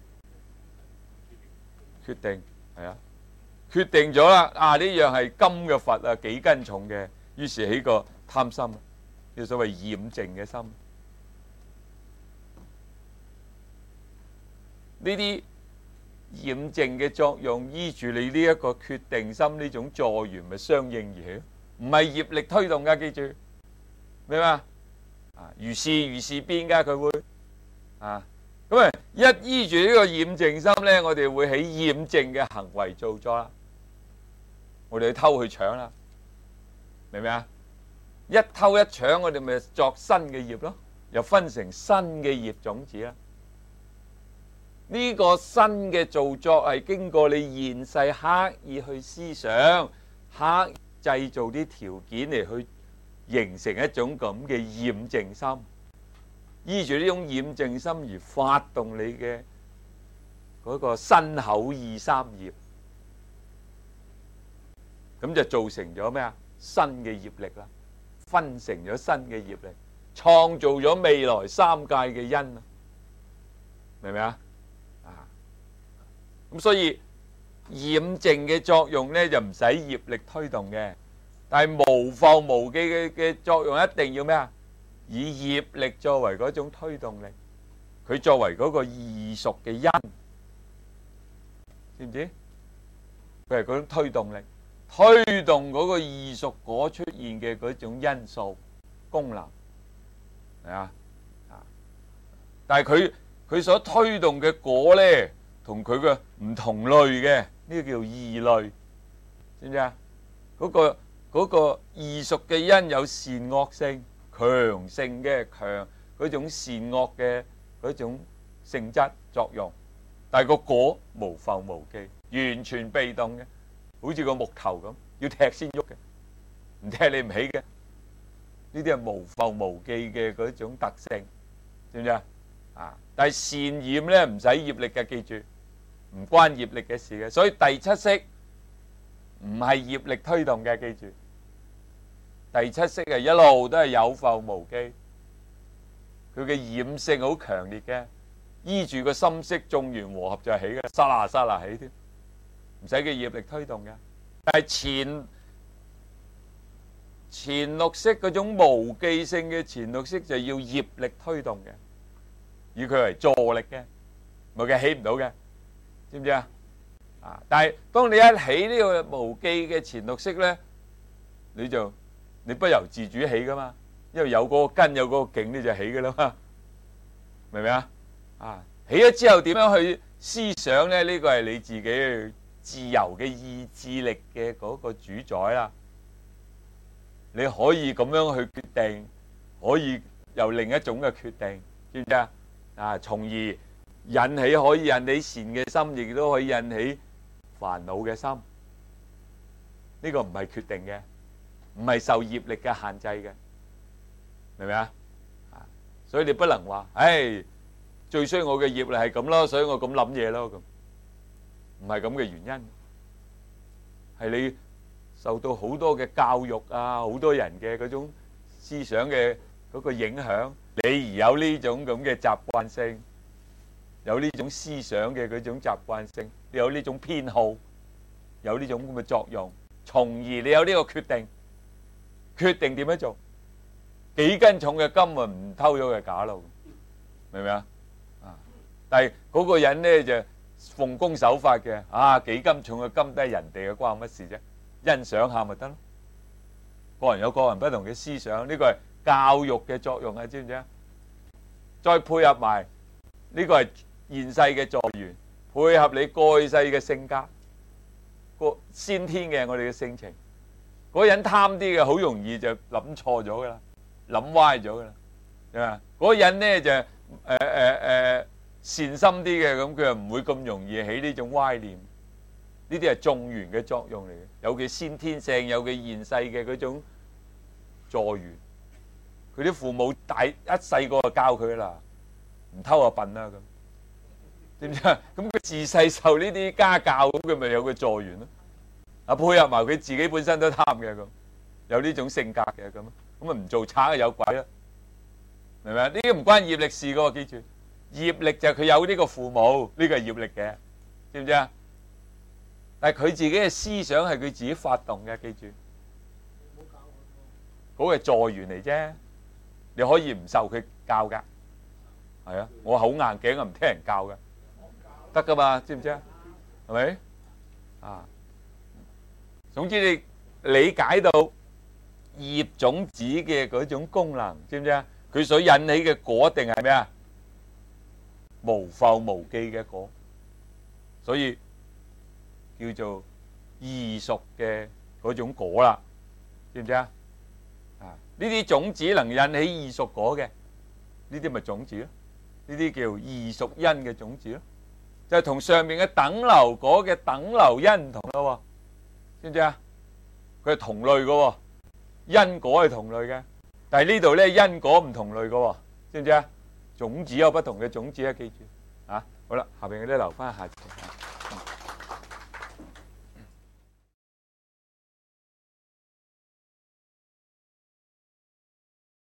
決定，係啊，決定咗啦。啊，呢樣係金嘅佛啊，幾斤重嘅，於是起個貪心，呢個所謂染淨嘅心。呢啲染淨嘅作用，依住你呢一個決定心呢種助緣，咪相應而起，唔係業力推動噶，記住明嘛？啊，如是變噶，佢會啊，咁啊一依住呢個染淨心咧，我哋會起染淨嘅行為造作啦，我哋去偷去搶啦，明唔明啊？一偷一搶，我哋咪作新嘅業咯，又分成新嘅業種子啦。 呢個新嘅造作係經過你現世刻意去思想，刻意製造啲條件嚟去形成一種咁嘅厭靜心，依住呢種厭靜心而發動你嘅嗰個身口意三業，咁就造成咗咩啊？新嘅業力啦，分成咗新嘅業力，創造咗未來三界嘅因啊！明唔明啊？咁所以厭靜嘅作用呢，就唔使業力推動嘅，但係無覆無記嘅作用一定要咩啊？以業力作為嗰種推動力，佢作為嗰個異熟嘅因，知唔知？佢係嗰種推動力，推動嗰個異熟果出現嘅嗰種因素功能，係啊？但係佢所推動嘅果呢，同佢嘅唔同類嘅，呢個叫異類，知唔知啊？嗰個異熟嘅因有善惡性，強性嘅強嗰種善惡嘅嗰種性質作用，但係個果無覆無記，完全被動嘅，好似個木頭咁，要踢先喐嘅，唔踢你唔起嘅。呢啲係無覆無記嘅嗰種特性，知唔知啊？但係善染咧唔使業力嘅，記住。唔關業力嘅事嘅，所以第七識唔係業力推動嘅，記住。第七識係一路都係有覆無記，佢嘅染性好強烈嘅，依住個心識眾緣和合就起嘅，剎那剎那起添，唔使嘅業力推動嘅。但係前六識嗰種無記性嘅前六識就要業力推動嘅，以佢為助力嘅，冇嘅起唔到嘅。知唔知啊？但係當你一起呢個無記嘅前六識咧，你不由自主起噶嘛，因為有嗰個根有嗰個境你就起噶啦嘛，明唔明啊？起咗之後點樣去思想咧？呢個係你自己自由嘅意志力嘅嗰個主宰啦。你可以咁樣去決定，可以有另一種嘅決定，知唔知啊？從而引起可以引起善嘅心，亦都可以引起煩惱嘅心。呢個唔係決定嘅，唔係受業力嘅限制嘅，明唔明啊？所以你不能話，最衰我嘅業力係咁咯，所以我咁諗嘢咯，咁唔係咁嘅原因，係你受到好多嘅教育啊，好多人嘅嗰種思想嘅嗰個影響，你而有呢種咁嘅習慣性。有呢種思想嘅嗰種習慣性，你有呢種偏好，有呢種咁嘅作用，從而你有呢個決定點樣做？幾斤重嘅金啊，唔偷咗嘅假咯，明唔明啊？但係嗰個人咧就奉公守法嘅，幾斤重嘅金都係人哋嘅，關我乜事啫？欣賞下咪得咯。個人有個人不同嘅思想，呢個係教育嘅作用啊，知唔知啊？再配合埋呢個係現世嘅助緣，配合你過去世嘅性格，個先天嘅我哋嘅性情。嗰個人貪啲嘅，好容易就諗錯咗噶啦，諗歪咗噶啦，係嘛？嗰個人咧就善心啲嘅，咁佢又唔會咁容易起呢種歪念。呢啲係眾緣嘅作用嚟嘅，有佢先天性，有佢現世嘅嗰種助緣。佢啲父母一細個就教佢啦，唔偷就笨啦咁。知唔知啊？咁佢自細受呢啲家教，咁佢咪有個助緣咯。配合埋佢自己本身都貪嘅咁，有呢種性格嘅咁，咁啊唔做賊啊有鬼啦，明唔明啊？呢個唔關業力事噶，記住，業力就係佢有呢個父母，呢個係業力嘅，知唔知啊？但係佢自己嘅思想係佢自己發動嘅，記住，嗰個係助緣嚟啫，你可以唔受佢教噶，係啊，我好硬頸啊，唔聽人教噶。得噶嘛，知唔知啊？係咪？總之你理解到業種子嘅嗰種功能，知唔知啊？佢所引起嘅果定係咩啊？無覆無記嘅果，所以叫做異熟嘅嗰種果啦，知唔知啊？呢啲種子能引起異熟果嘅，呢啲咪種子咯？呢啲叫異熟因嘅種子咯。 就同上面嘅等流果嘅等流因唔同咯，知唔知啊？佢係同類嘅，因果係同類嘅，但係呢度咧因果唔同類嘅，知唔知啊？種子有不同嘅種子啊，記住啊！好啦，下邊嗰啲留翻下次。